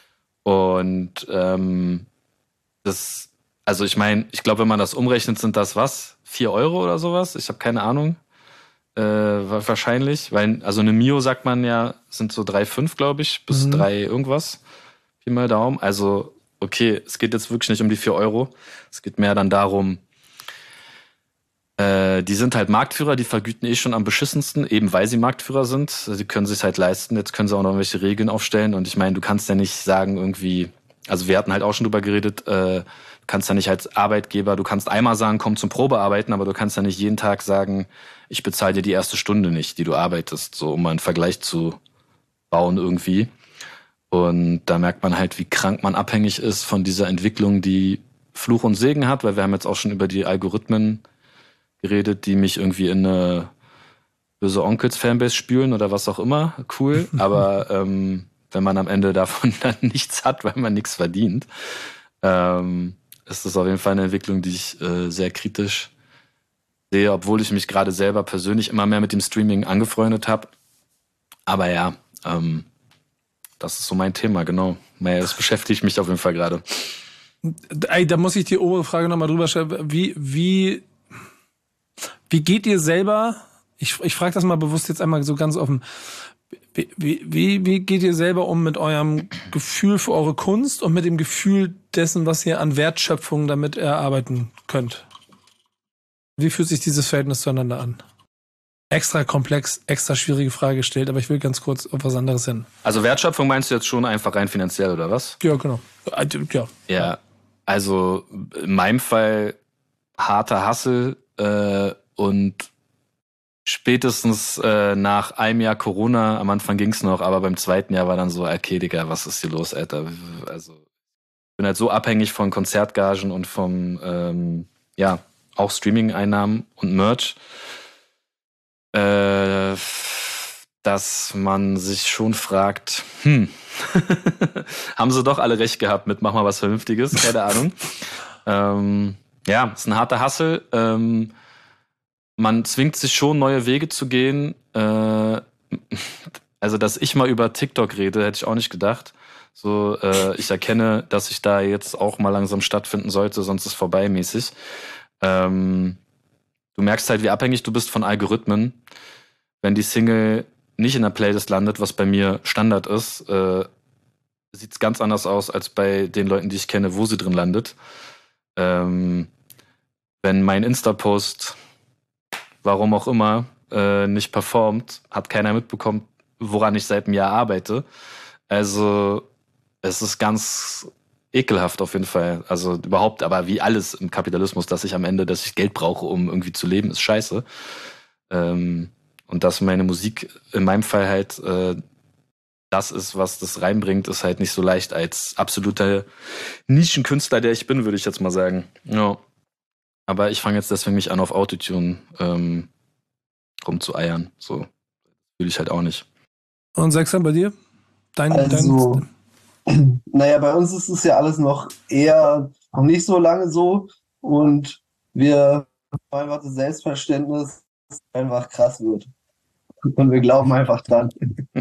Und ähm, das Also ich meine, ich glaube, wenn man das umrechnet, sind das was? Vier Euro oder sowas? Ich habe keine Ahnung. Äh, wahrscheinlich. Weil, also eine Mio sagt man ja, sind so drei Komma fünf, glaube ich, bis Mhm. drei irgendwas. Pi mal Daumen. Also, okay, es geht jetzt wirklich nicht um die vier Euro. Es geht mehr dann darum, äh, die sind halt Marktführer, die vergüten eh schon am beschissensten, eben weil sie Marktführer sind. Sie können sich halt leisten, jetzt können sie auch noch irgendwelche Regeln aufstellen. Und ich meine, du kannst ja nicht sagen irgendwie, also wir hatten halt auch schon drüber geredet, äh, du kannst ja nicht als Arbeitgeber, du kannst einmal sagen, komm zum Probearbeiten, aber du kannst ja nicht jeden Tag sagen, ich bezahle dir die erste Stunde nicht, die du arbeitest, so um mal einen Vergleich zu bauen irgendwie. Und da merkt man halt, wie krank man abhängig ist von dieser Entwicklung, die Fluch und Segen hat, weil wir haben jetzt auch schon über die Algorithmen geredet, die mich irgendwie in eine böse Onkels-Fanbase spülen oder was auch immer. Cool, aber ähm, wenn man am Ende davon dann nichts hat, weil man nichts verdient, ähm, ist das auf jeden Fall eine Entwicklung, die ich äh, sehr kritisch sehe, obwohl ich mich gerade selber persönlich immer mehr mit dem Streaming angefreundet habe. Aber ja, ähm, das ist so mein Thema, genau. Das beschäftigt mich auf jeden Fall gerade. Ey, da muss ich die obere Frage nochmal drüber stellen. Wie, wie, wie geht ihr selber, ich, ich frage das mal bewusst jetzt einmal so ganz offen, wie, wie, wie geht ihr selber um mit eurem Gefühl für eure Kunst und mit dem Gefühl dessen, was ihr an Wertschöpfung damit erarbeiten könnt? Wie fühlt sich dieses Verhältnis zueinander an? Extra komplex, extra schwierige Frage gestellt, aber ich will ganz kurz auf was anderes hin. Also Wertschöpfung meinst du jetzt schon einfach rein finanziell, oder was? Ja, genau. Ja. Ja, also in meinem Fall harter Hustle äh, und spätestens äh, nach einem Jahr Corona, am Anfang ging's noch, aber beim zweiten Jahr war dann so, okay, Digga, was ist hier los, Alter? Also ich bin halt so abhängig von Konzertgagen und vom, ähm, ja, auch Streaming-Einnahmen und Merch, äh, dass man sich schon fragt, hm, haben sie doch alle recht gehabt mit mach mal was Vernünftiges, keine Ahnung. ähm, ja, ist ein harter Hustle. Ähm, man zwingt sich schon, neue Wege zu gehen. Äh, also, dass ich mal über TikTok rede, hätte ich auch nicht gedacht. So, äh, ich erkenne, dass ich da jetzt auch mal langsam stattfinden sollte, sonst ist vorbei mäßig. Ähm, du merkst halt, wie abhängig du bist von Algorithmen. Wenn die Single nicht in der Playlist landet, was bei mir Standard ist, äh, sieht es ganz anders aus als bei den Leuten, die ich kenne, wo sie drin landet. Ähm, wenn mein Insta-Post, warum auch immer, äh, nicht performt, hat keiner mitbekommen, woran ich seit einem Jahr arbeite. Also es ist ganz ekelhaft auf jeden Fall. Also überhaupt, aber wie alles im Kapitalismus, dass ich am Ende, dass ich Geld brauche, um irgendwie zu leben, ist scheiße. Ähm, und dass meine Musik in meinem Fall halt äh, das ist, was das reinbringt, ist halt nicht so leicht als absoluter Nischenkünstler, der ich bin, würde ich jetzt mal sagen. Ja. Aber ich fange jetzt deswegen nicht an, auf Autotune ähm, rumzueiern. So fühle ich halt auch nicht. Und Sechser, bei dir? Dein, also, dein... naja, bei uns ist es ja alles noch eher, noch nicht so lange so. Und wir haben einfach das Selbstverständnis, dass es einfach krass wird. Und wir glauben einfach dran.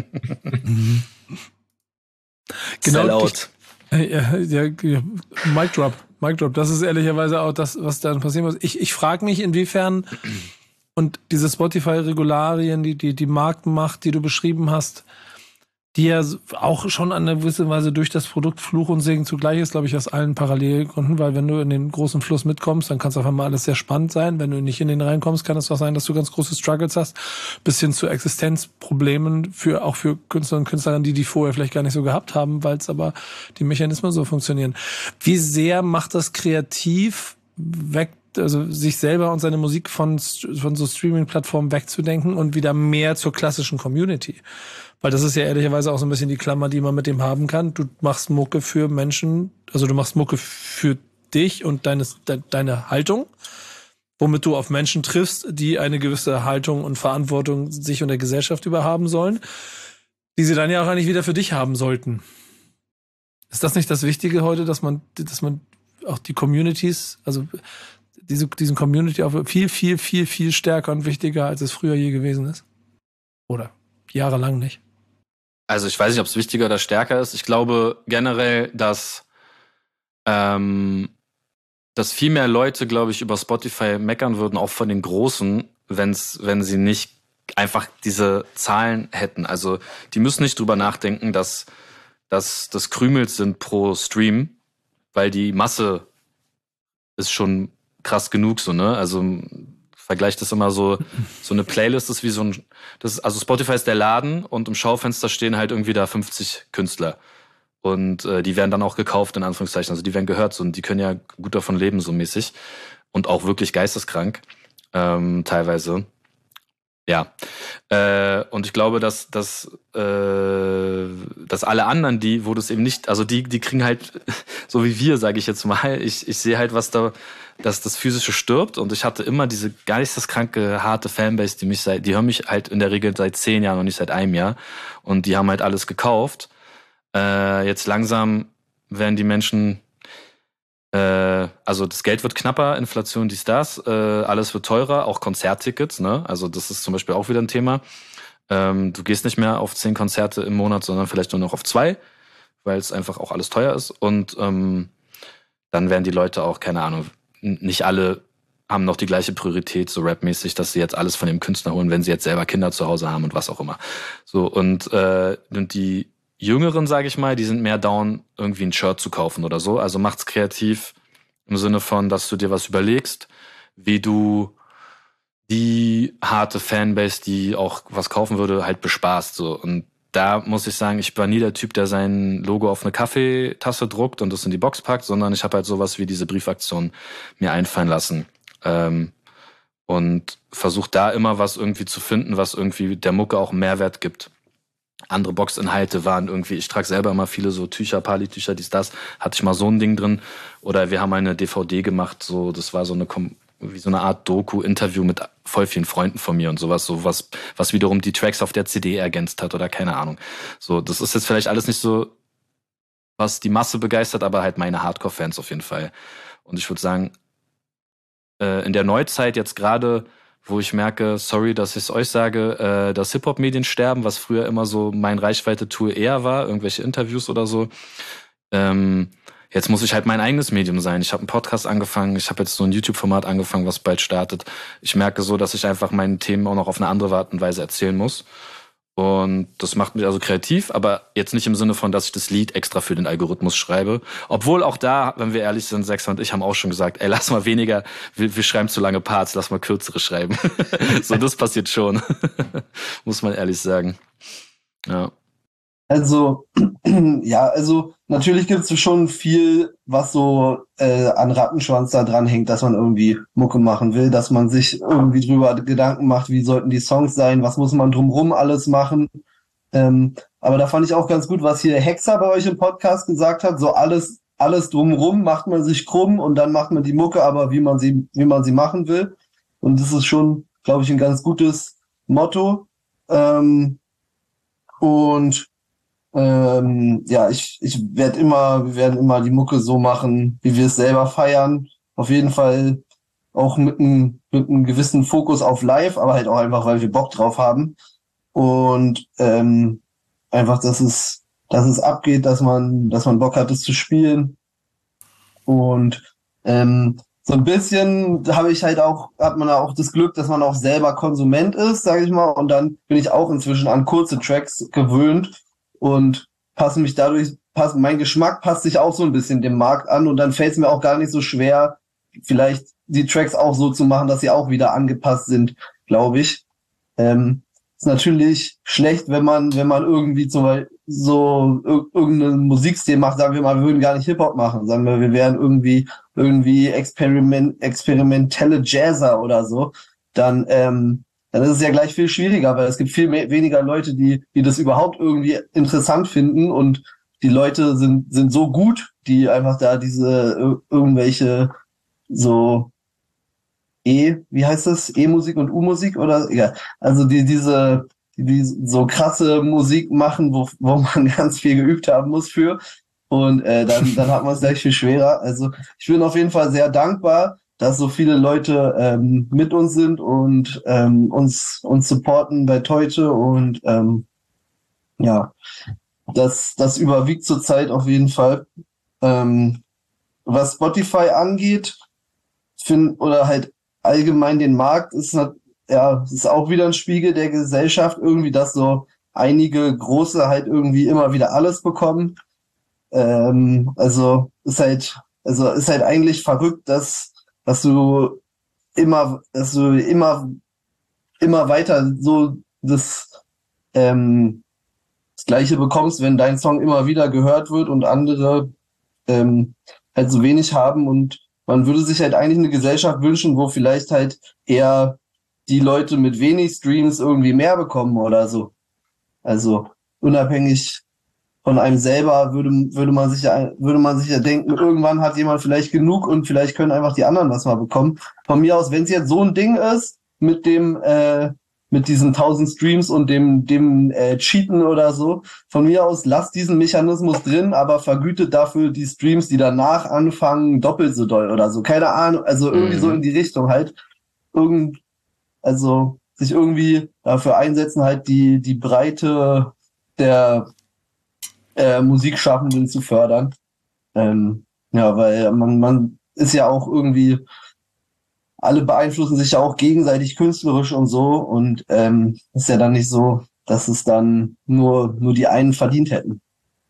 Genau. Sellout. Ja, ja, ja, Mic Drop. Mic Drop. Das ist ehrlicherweise auch das, was dann passieren muss. Ich, ich frage mich, inwiefern und diese Spotify-Regularien, die, die, die Marktmacht, die du beschrieben hast, die ja auch schon an einer gewissen Weise durch das Produkt Fluch und Segen zugleich ist, glaube ich, aus allen Parallelgründen, weil wenn du in den großen Fluss mitkommst, dann kann es auf einmal alles sehr spannend sein. Wenn du nicht in den reinkommst, kann es auch sein, dass du ganz große Struggles hast, bis hin zu Existenzproblemen für auch für Künstler und Künstlerinnen, die die vorher vielleicht gar nicht so gehabt haben, weil es aber die Mechanismen so funktionieren. Wie sehr macht das kreativ weg, also sich selber und seine Musik von, von so Streaming-Plattformen wegzudenken und wieder mehr zur klassischen Community? Weil das ist ja ehrlicherweise auch so ein bisschen die Klammer, die man mit dem haben kann. Du machst Mucke für Menschen, also du machst Mucke für dich und deine, de, deine Haltung, womit du auf Menschen triffst, die eine gewisse Haltung und Verantwortung sich und der Gesellschaft über haben sollen, die sie dann ja auch eigentlich wieder für dich haben sollten. Ist das nicht das Wichtige heute, dass man, dass man auch die Communities, also diese, diesen Community auch viel, viel, viel, viel stärker und wichtiger, als es früher je gewesen ist? Oder jahrelang nicht? Also ich weiß nicht, ob es wichtiger oder stärker ist. Ich glaube generell, dass, ähm, dass viel mehr Leute, glaube ich, über Spotify meckern würden, auch von den Großen, wenn's, wenn sie nicht einfach diese Zahlen hätten. Also die müssen nicht drüber nachdenken, dass, dass das Krümels sind pro Stream, weil die Masse ist schon krass genug so, ne? Also vergleicht das immer so, so eine Playlist ist wie so ein, das ist, also Spotify ist der Laden und im Schaufenster stehen halt irgendwie da fünfzig Künstler. Und äh, die werden dann auch gekauft, in Anführungszeichen. Also die werden gehört so, und die können ja gut davon leben, so mäßig. Und auch wirklich geisteskrank, ähm, teilweise. Ja. Äh, und ich glaube, dass, dass, äh, dass alle anderen, die, wo das eben nicht, also die, die kriegen halt, so wie wir, sage ich jetzt mal, ich, ich sehe halt, was da, dass das Physische stirbt, und ich hatte immer diese geisteskranke, harte Fanbase, die mich seit, die hören mich halt in der Regel seit zehn Jahren und nicht seit einem Jahr, und die haben halt alles gekauft, Äh, jetzt langsam werden die Menschen, äh, also das Geld wird knapper, Inflation, dies, das, äh, alles wird teurer, auch Konzerttickets, ne? Also das ist zum Beispiel auch wieder ein Thema. Ähm, du gehst nicht mehr auf zehn Konzerte im Monat, sondern vielleicht nur noch auf zwei, weil es einfach auch alles teuer ist. Und ähm, dann werden die Leute auch, keine Ahnung, nicht alle haben noch die gleiche Priorität, so rapmäßig, dass sie jetzt alles von dem Künstler holen, wenn sie jetzt selber Kinder zu Hause haben und was auch immer. So, und, äh, und die Jüngeren, sage ich mal, die sind mehr down, irgendwie ein Shirt zu kaufen oder so. Also macht's kreativ im Sinne von, dass du dir was überlegst, wie du die harte Fanbase, die auch was kaufen würde, halt bespaßt. So. Und da muss ich sagen, ich war nie der Typ, der sein Logo auf eine Kaffeetasse druckt und das in die Box packt, sondern ich habe halt sowas wie diese Briefaktion mir einfallen lassen. Ähm, und versuche da immer was irgendwie zu finden, was irgendwie der Mucke auch Mehrwert gibt. Andere Boxinhalte waren irgendwie, ich trage selber immer viele so Tücher, Pali-Tücher, dies, das, hatte ich mal so ein Ding drin. Oder wir haben eine D V D gemacht, so, das war so eine, wie so eine Art Doku-Interview mit voll vielen Freunden von mir und sowas, so was, was wiederum die Tracks auf der C D ergänzt hat oder keine Ahnung. So, das ist jetzt vielleicht alles nicht so, was die Masse begeistert, aber halt meine Hardcore-Fans auf jeden Fall. Und ich würde sagen, äh, in der Neuzeit jetzt gerade, wo ich merke, sorry, dass ich es euch sage, äh, dass Hip-Hop-Medien sterben, was früher immer so mein Reichweite-Tool eher war, irgendwelche Interviews oder so. Ähm, jetzt muss ich halt mein eigenes Medium sein. Ich habe einen Podcast angefangen, ich habe jetzt so ein YouTube-Format angefangen, was bald startet. Ich merke so, dass ich einfach meine Themen auch noch auf eine andere Art und Weise erzählen muss. Und das macht mich also kreativ, aber jetzt nicht im Sinne von, dass ich das Lied extra für den Algorithmus schreibe. Obwohl auch da, wenn wir ehrlich sind, Sechser und ich haben auch schon gesagt, ey, lass mal weniger, wir, wir schreiben zu lange Parts, lass mal kürzere schreiben. So, das passiert schon. Muss man ehrlich sagen. Ja. Also, ja, also natürlich gibt es schon viel, was so äh, an Rattenschwanz da dran hängt, dass man irgendwie Mucke machen will, dass man sich irgendwie drüber Gedanken macht, wie sollten die Songs sein, was muss man drumrum alles machen. Ähm, aber da fand ich auch ganz gut, was hier Hexer bei euch im Podcast gesagt hat, so alles, alles drumrum macht man sich krumm und dann macht man die Mucke aber, wie man sie, wie man sie machen will. Und das ist schon, glaube ich, ein ganz gutes Motto. Ähm, und Ähm, ja, ich, ich werde immer, wir werden immer die Mucke so machen, wie wir es selber feiern. Auf jeden Fall auch mit einem, mit einem gewissen Fokus auf Live, aber halt auch einfach, weil wir Bock drauf haben. Und, ähm, einfach, dass es, dass es abgeht, dass man, dass man Bock hat, es zu spielen. Und, ähm, so ein bisschen habe ich halt auch, hat man auch das Glück, dass man auch selber Konsument ist, sage ich mal. Und dann bin ich auch inzwischen an kurze Tracks gewöhnt. Und passen mich dadurch, passen, mein Geschmack passt sich auch so ein bisschen dem Markt an und dann fällt es mir auch gar nicht so schwer, vielleicht die Tracks auch so zu machen, dass sie auch wieder angepasst sind, glaube ich. Ähm, ist natürlich schlecht, wenn man, wenn man irgendwie zum Beispiel so ir- irgendeinen Musikstil macht, sagen wir mal, wir würden gar nicht Hip-Hop machen, sagen wir, wir wären irgendwie, irgendwie experiment, experimentelle Jazzer oder so, dann, ähm, dann ist es ja gleich viel schwieriger, weil es gibt viel mehr, weniger Leute, die, die das überhaupt irgendwie interessant finden und die Leute sind, sind so gut, die einfach da diese ir- irgendwelche so E, wie heißt das? E-Musik und U-Musik oder egal. Also die, diese, die, die so krasse Musik machen, wo, wo man ganz viel geübt haben muss für. Und äh, dann, dann hat man es gleich viel schwerer. Also ich bin auf jeden Fall sehr dankbar, dass so viele Leute ähm, mit uns sind und ähm, uns uns supporten bei Teute und ähm, ja, das das überwiegt zurzeit auf jeden Fall. Ähm, was Spotify angeht, find, oder halt allgemein den Markt, ist nat- ja ist auch wieder ein Spiegel der Gesellschaft irgendwie, dass so einige große halt irgendwie immer wieder alles bekommen. Ähm, also ist halt also ist halt eigentlich verrückt, dass dass du immer, dass du immer, immer weiter so das, ähm, das Gleiche bekommst, wenn dein Song immer wieder gehört wird und andere ähm, halt so wenig haben und man würde sich halt eigentlich eine Gesellschaft wünschen, wo vielleicht halt eher die Leute mit wenig Streams irgendwie mehr bekommen oder so. Also unabhängig von einem selber würde, würde man sich ja, würde man sich ja denken, irgendwann hat jemand vielleicht genug und vielleicht können einfach die anderen was mal bekommen. Von mir aus, wenn es jetzt so ein Ding ist, mit dem, äh, mit diesen tausend Streams und dem dem äh, Cheaten oder so. Von mir aus, lasst diesen Mechanismus drin, aber vergütet dafür die Streams, die danach anfangen, doppelt so doll oder so. Keine Ahnung, also irgendwie Mhm. so in die Richtung halt. Irgend, also sich irgendwie dafür einsetzen, halt die die Breite der äh, Musikschaffenden zu fördern. Ähm, ja, weil man man ist ja auch irgendwie, alle beeinflussen sich ja auch gegenseitig künstlerisch und so, und ähm, ist ja dann nicht so, dass es dann nur nur die einen verdient hätten.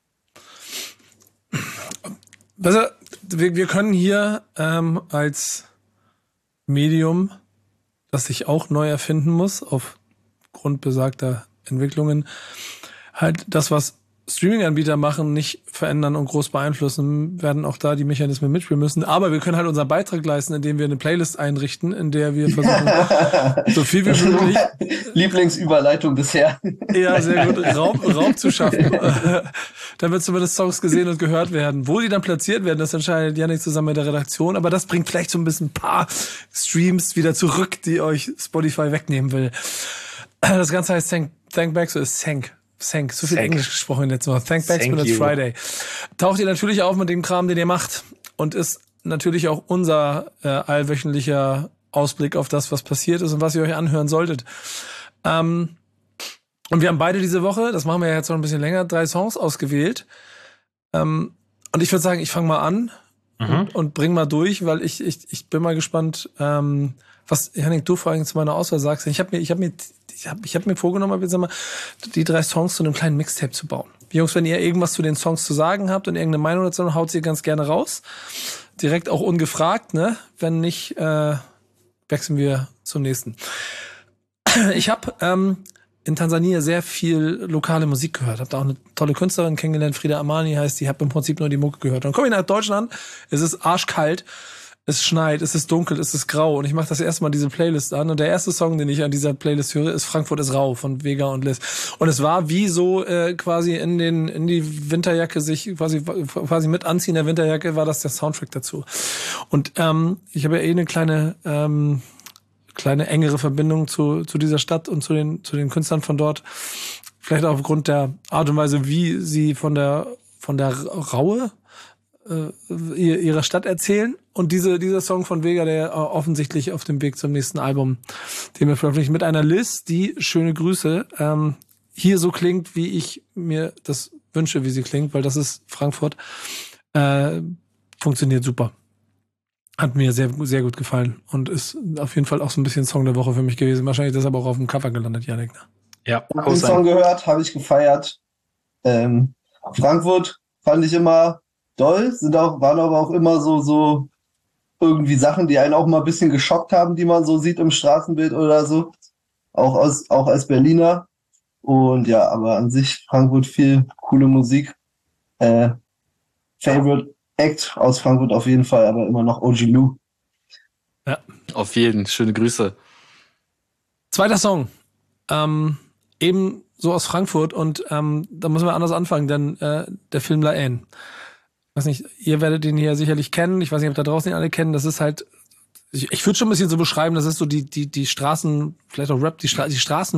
Also, wir, wir können hier ähm, als Medium, das sich auch neu erfinden muss, aufgrund besagter Entwicklungen, halt das, was Streaming-Anbieter machen, nicht verändern und groß beeinflussen, werden auch da die Mechanismen mitspielen müssen. Aber wir können halt unseren Beitrag leisten, indem wir eine Playlist einrichten, in der wir versuchen, so viel wie möglich, Lieblingsüberleitung bisher. ja, sehr gut, Raum, Raum zu schaffen, damit zumindest Songs gesehen und gehört werden. Wo die dann platziert werden, das entscheidet Yannick zusammen mit der Redaktion, aber das bringt vielleicht so ein bisschen ein paar Streams wieder zurück, die euch Spotify wegnehmen will. Das Ganze heißt Thank, Thank Back, so ist Thank. Thank, so viel Thank. Englisch gesprochen letztes Mal. Thank Back, Thank it's you. Friday. Taucht ihr natürlich auf mit dem Kram, den ihr macht, und ist natürlich auch unser äh, allwöchentlicher Ausblick auf das, was passiert ist und was ihr euch anhören solltet. Ähm, und wir haben beide diese Woche, das machen wir ja jetzt noch ein bisschen länger, drei Songs ausgewählt. Ähm, und ich würde sagen, ich fange mal an Mhm. und, und bring mal durch, weil ich ich ich bin mal gespannt, ähm, was Yannick, du vor allem zu meiner Auswahl sagst. Ich habe mir ich habe mir ich habe ich hab mir vorgenommen, jetzt mal die drei Songs zu einem kleinen Mixtape zu bauen. Jungs, wenn ihr irgendwas zu den Songs zu sagen habt und irgendeine Meinung dazu, haut sie ganz gerne raus. Direkt auch ungefragt, ne? Wenn nicht, äh, wechseln wir zum nächsten. Ich habe ähm, in Tansania sehr viel lokale Musik gehört. Hab da auch eine tolle Künstlerin kennengelernt, Frieda Amani heißt, die habe im Prinzip nur die Mucke gehört. Dann komme ich nach Deutschland, es ist arschkalt, es schneit, es ist dunkel, es ist grau, und ich mache das erste Mal diese Playlist an, und der erste Song, den ich an dieser Playlist höre, ist Frankfurt ist rau von Vega und Liz. Und es war wie so äh, quasi in den in die Winterjacke sich quasi quasi mit Anziehen der Winterjacke war das der Soundtrack dazu. Und ähm, ich habe ja eh eine kleine ähm, kleine engere Verbindung zu zu dieser Stadt und zu den zu den Künstlern von dort. Vielleicht auch aufgrund der Art und Weise, wie sie von der von der Raue äh, ihrer Stadt erzählen. Und diese dieser Song von Vega, der offensichtlich auf dem Weg zum nächsten Album, den wir veröffentlichen, mit einer Liz, die, schöne Grüße, ähm, hier so klingt, wie ich mir das wünsche, wie sie klingt, weil das ist Frankfurt. Äh, funktioniert super. Hat mir sehr, sehr gut gefallen und ist auf jeden Fall auch so ein bisschen Song der Woche für mich gewesen. Wahrscheinlich deshalb auch auf dem Cover gelandet, Yannick. Ne? Ja, Ich habe den Song gehört, habe ich gefeiert. Ähm, Frankfurt fand ich immer doll, sind auch, waren aber auch immer so, so irgendwie Sachen, die einen auch mal ein bisschen geschockt haben, die man so sieht im Straßenbild oder so. Auch aus, auch als Berliner. Und ja, aber an sich Frankfurt viel coole Musik. Äh, Favorite Act aus Frankfurt auf jeden Fall, aber immer noch O G Lou. Ja. Auf jeden, schöne Grüße. Zweiter Song. Ähm, eben so aus Frankfurt, und ähm, da müssen wir anders anfangen, denn äh, der Film La Haine. Ich weiß nicht, ihr werdet den hier sicherlich kennen. Ich weiß nicht, ob da draußen ihn alle kennen. Das ist halt, ich, ich würde schon ein bisschen so beschreiben, das ist so die die die Straßen, vielleicht auch Rap, die, Stra- die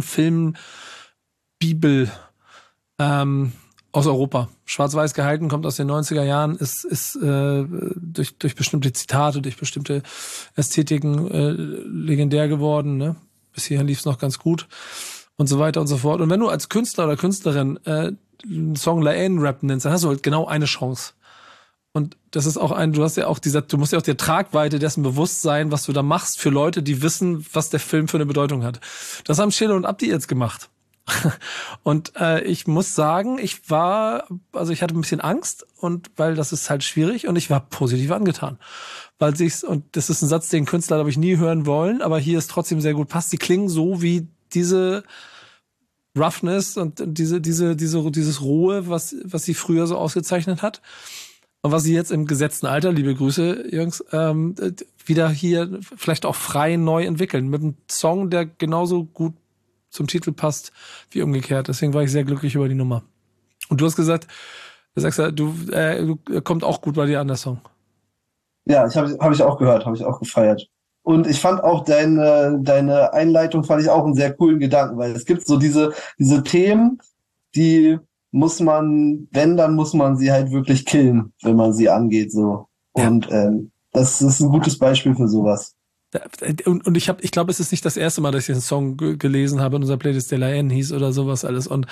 Straßenfilm-Bibel ähm, aus Europa. Schwarz-weiß gehalten, kommt aus den neunziger Jahren, ist ist äh, durch durch bestimmte Zitate, durch bestimmte Ästhetiken äh, legendär geworden. Ne? Bis hierhin lief es noch ganz gut und so weiter und so fort. Und wenn du als Künstler oder Künstlerin äh, einen Song La Haine rappen nennst, dann hast du halt genau eine Chance. Und das ist auch ein, du hast ja auch dieser, du musst ja auch der Tragweite dessen bewusst sein, was du da machst für Leute, die wissen, was der Film für eine Bedeutung hat. Das haben Chille und Abdi jetzt gemacht. Und äh, ich muss sagen, ich war, also ich hatte ein bisschen Angst, und weil das ist halt schwierig, und ich war positiv angetan. Weil sich's, und das ist ein Satz, den Künstler habe ich nie hören wollen, aber hier ist trotzdem sehr gut passt. Die klingen so wie diese Roughness und diese, diese, diese, dieses Rohe, was, was sie früher so ausgezeichnet hat. Und was sie jetzt im gesetzten Alter, liebe Grüße, Jungs, ähm, wieder hier vielleicht auch frei neu entwickeln. Mit einem Song, der genauso gut zum Titel passt wie umgekehrt. Deswegen war ich sehr glücklich über die Nummer. Und du hast gesagt, du sagst ja, du, äh, du kommt auch gut bei dir an, der Song. Ja, ich habe hab ich auch gehört, habe ich auch gefeiert. Und ich fand auch deine, deine Einleitung fand ich auch einen sehr coolen Gedanken, weil es gibt so diese, diese Themen, die muss man, wenn, dann muss man sie halt wirklich killen, wenn man sie angeht, so. Und, ja. ähm, das ist ein gutes Beispiel für sowas. Und, und ich habe, ich glaube, es ist nicht das erste Mal, dass ich den Song g- gelesen habe in unserer Playlist, der Lion hieß oder sowas alles. Und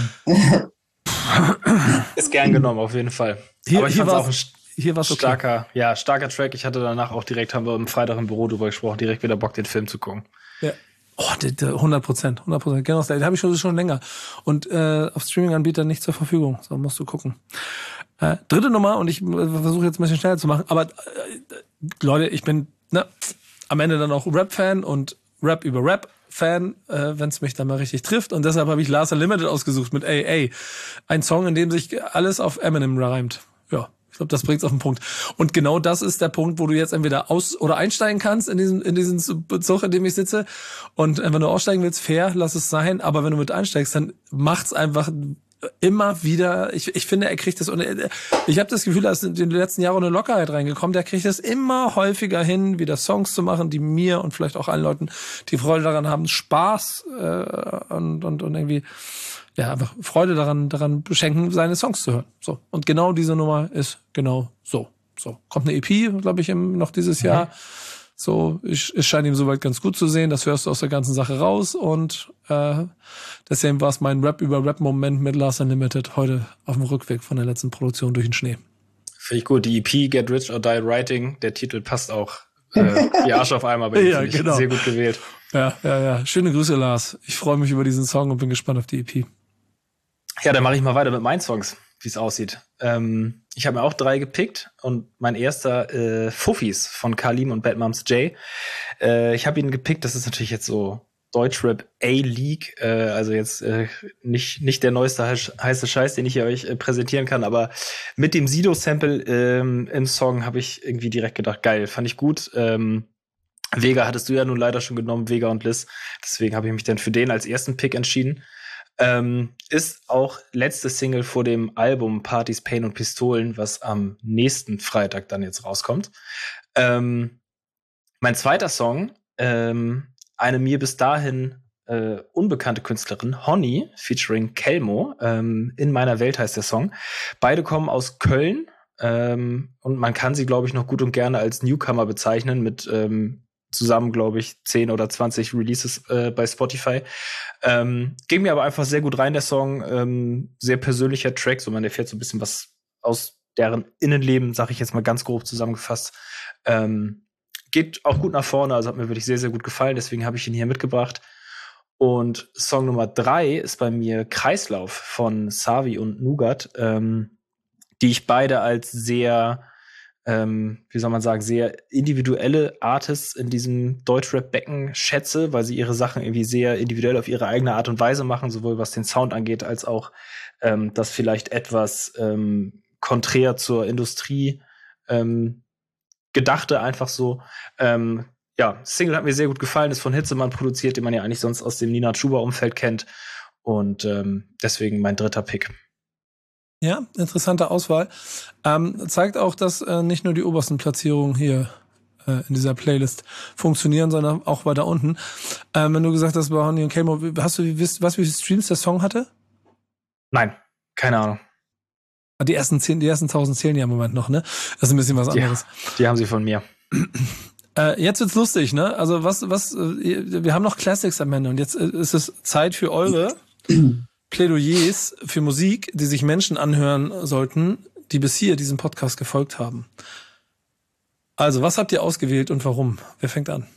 ist gern genommen, auf jeden Fall. Hier, Aber ich hier fand's war's, auch ein hier war's okay. starker, ja, starker Track. Ich hatte danach auch direkt, haben wir am Freitag im Büro drüber gesprochen, direkt wieder Bock, den Film zu gucken. Ja. Oh, der, der hundert Prozent, hundert Prozent. Genau, den habe ich schon, schon länger. Und äh, auf Streaming-Anbietern nicht zur Verfügung. So musst du gucken. Äh, dritte Nummer, und ich äh, versuche jetzt ein bisschen schneller zu machen, aber äh, Leute, ich bin ne, am Ende dann auch Rap-Fan und Rap über Rap-Fan, äh, wenn es mich dann mal richtig trifft. Und deshalb habe ich Larsa Limited ausgesucht mit A A. Ein Song, in dem sich alles auf Eminem reimt. Ja. Ich glaube, das bringt's auf den Punkt. Und genau das ist der Punkt, wo du jetzt entweder aus- oder einsteigen kannst in diesen, in diesen Zug, in dem ich sitze. Und wenn du aussteigen willst, fair, lass es sein. Aber wenn du mit einsteigst, dann macht's einfach immer wieder. Ich, ich finde, er kriegt das. Und ich habe das Gefühl, da ist in den letzten Jahren eine Lockerheit reingekommen. Der kriegt es immer häufiger hin, wieder Songs zu machen, die mir und vielleicht auch allen Leuten, die Freude daran haben, Spaß äh, und, und, und irgendwie ja, einfach Freude daran, daran beschenken, seine Songs zu hören. So. Und genau diese Nummer ist genau so. So. Kommt eine E P, glaube ich, im, noch dieses Jahr. Mhm. So, ich, es scheint ihm soweit ganz gut zu sehen. Das hörst du aus der ganzen Sache raus. Und, äh, deswegen war es mein Rap über Rap-Moment mit Larsa Limited heute auf dem Rückweg von der letzten Produktion durch den Schnee. Finde ich gut. Die E P Get Rich or Die Writing, der Titel passt auch, äh, wie Arsch auf einmal, aber ja, genau. Sehr gut gewählt. Ja, ja, ja. Schöne Grüße, Lars. Ich freue mich über diesen Song und bin gespannt auf die E P. Ja, dann mache ich mal weiter mit meinen Songs, wie es aussieht. Ähm, ich habe mir auch drei gepickt und mein erster äh, Fuffis von Kalim und Bad Moms J. Äh, ich habe ihn gepickt, das ist natürlich jetzt so Deutschrap A-League, äh, also jetzt äh, nicht nicht der neueste heiße Scheiß, den ich hier euch äh, präsentieren kann, aber mit dem Sido-Sample ähm, im Song habe ich irgendwie direkt gedacht, geil, fand ich gut. Ähm, Vega hattest du ja nun leider schon genommen, Vega und Liz, deswegen habe ich mich dann für den als ersten Pick entschieden. Ähm, ist auch letzte Single vor dem Album Partys, Pain und Pistolen, was am nächsten Freitag dann jetzt rauskommt. Ähm, mein zweiter Song, ähm, eine mir bis dahin äh, unbekannte Künstlerin, Honey, featuring Kelmo, ähm, In meiner Welt heißt der Song. Beide kommen aus Köln ähm, und man kann sie, glaube ich, noch gut und gerne als Newcomer bezeichnen mit ähm, zusammen, glaube ich, zehn oder zwanzig Releases äh, bei Spotify. Ähm, ging mir aber einfach sehr gut rein, der Song. Ähm, sehr persönlicher Track, so man erfährt so ein bisschen was aus deren Innenleben, sag ich jetzt mal ganz grob zusammengefasst. Ähm, geht auch gut nach vorne, also hat mir wirklich sehr, sehr gut gefallen, deswegen habe ich ihn hier mitgebracht. Und Song Nummer drei ist bei mir Kreislauf von Savi und Nougat, ähm, die ich beide als sehr Ähm, wie soll man sagen, sehr individuelle Artists in diesem Deutschrap-Becken schätze, weil sie ihre Sachen irgendwie sehr individuell auf ihre eigene Art und Weise machen, sowohl was den Sound angeht, als auch ähm, das vielleicht etwas ähm, konträr zur Industrie ähm, gedachte, einfach so. Ähm, ja, Single hat mir sehr gut gefallen, ist von Hitzemann produziert, den man ja eigentlich sonst aus dem Nina Chuba-Umfeld kennt. Und ähm, deswegen mein dritter Pick. Ja, interessante Auswahl. Ähm, zeigt auch, dass äh, nicht nur die obersten Platzierungen hier äh, in dieser Playlist funktionieren, sondern auch weiter unten. Ähm, wenn du gesagt hast, bei Honey und Kelmo, hast du wisst, was wie viele Streams der Song hatte? Nein, keine Ahnung. Die ersten zehn, die ersten tausend zählen ja im Moment noch, ne? Das ist ein bisschen was anderes. Ja, die haben sie von mir. Äh, jetzt wird's lustig, ne? Also was, was, äh, wir haben noch Classics am Ende und jetzt äh, ist es Zeit für eure Plädoyers für Musik, die sich Menschen anhören sollten, die bis hier diesem Podcast gefolgt haben. Also, was habt ihr ausgewählt und warum? Wer fängt an?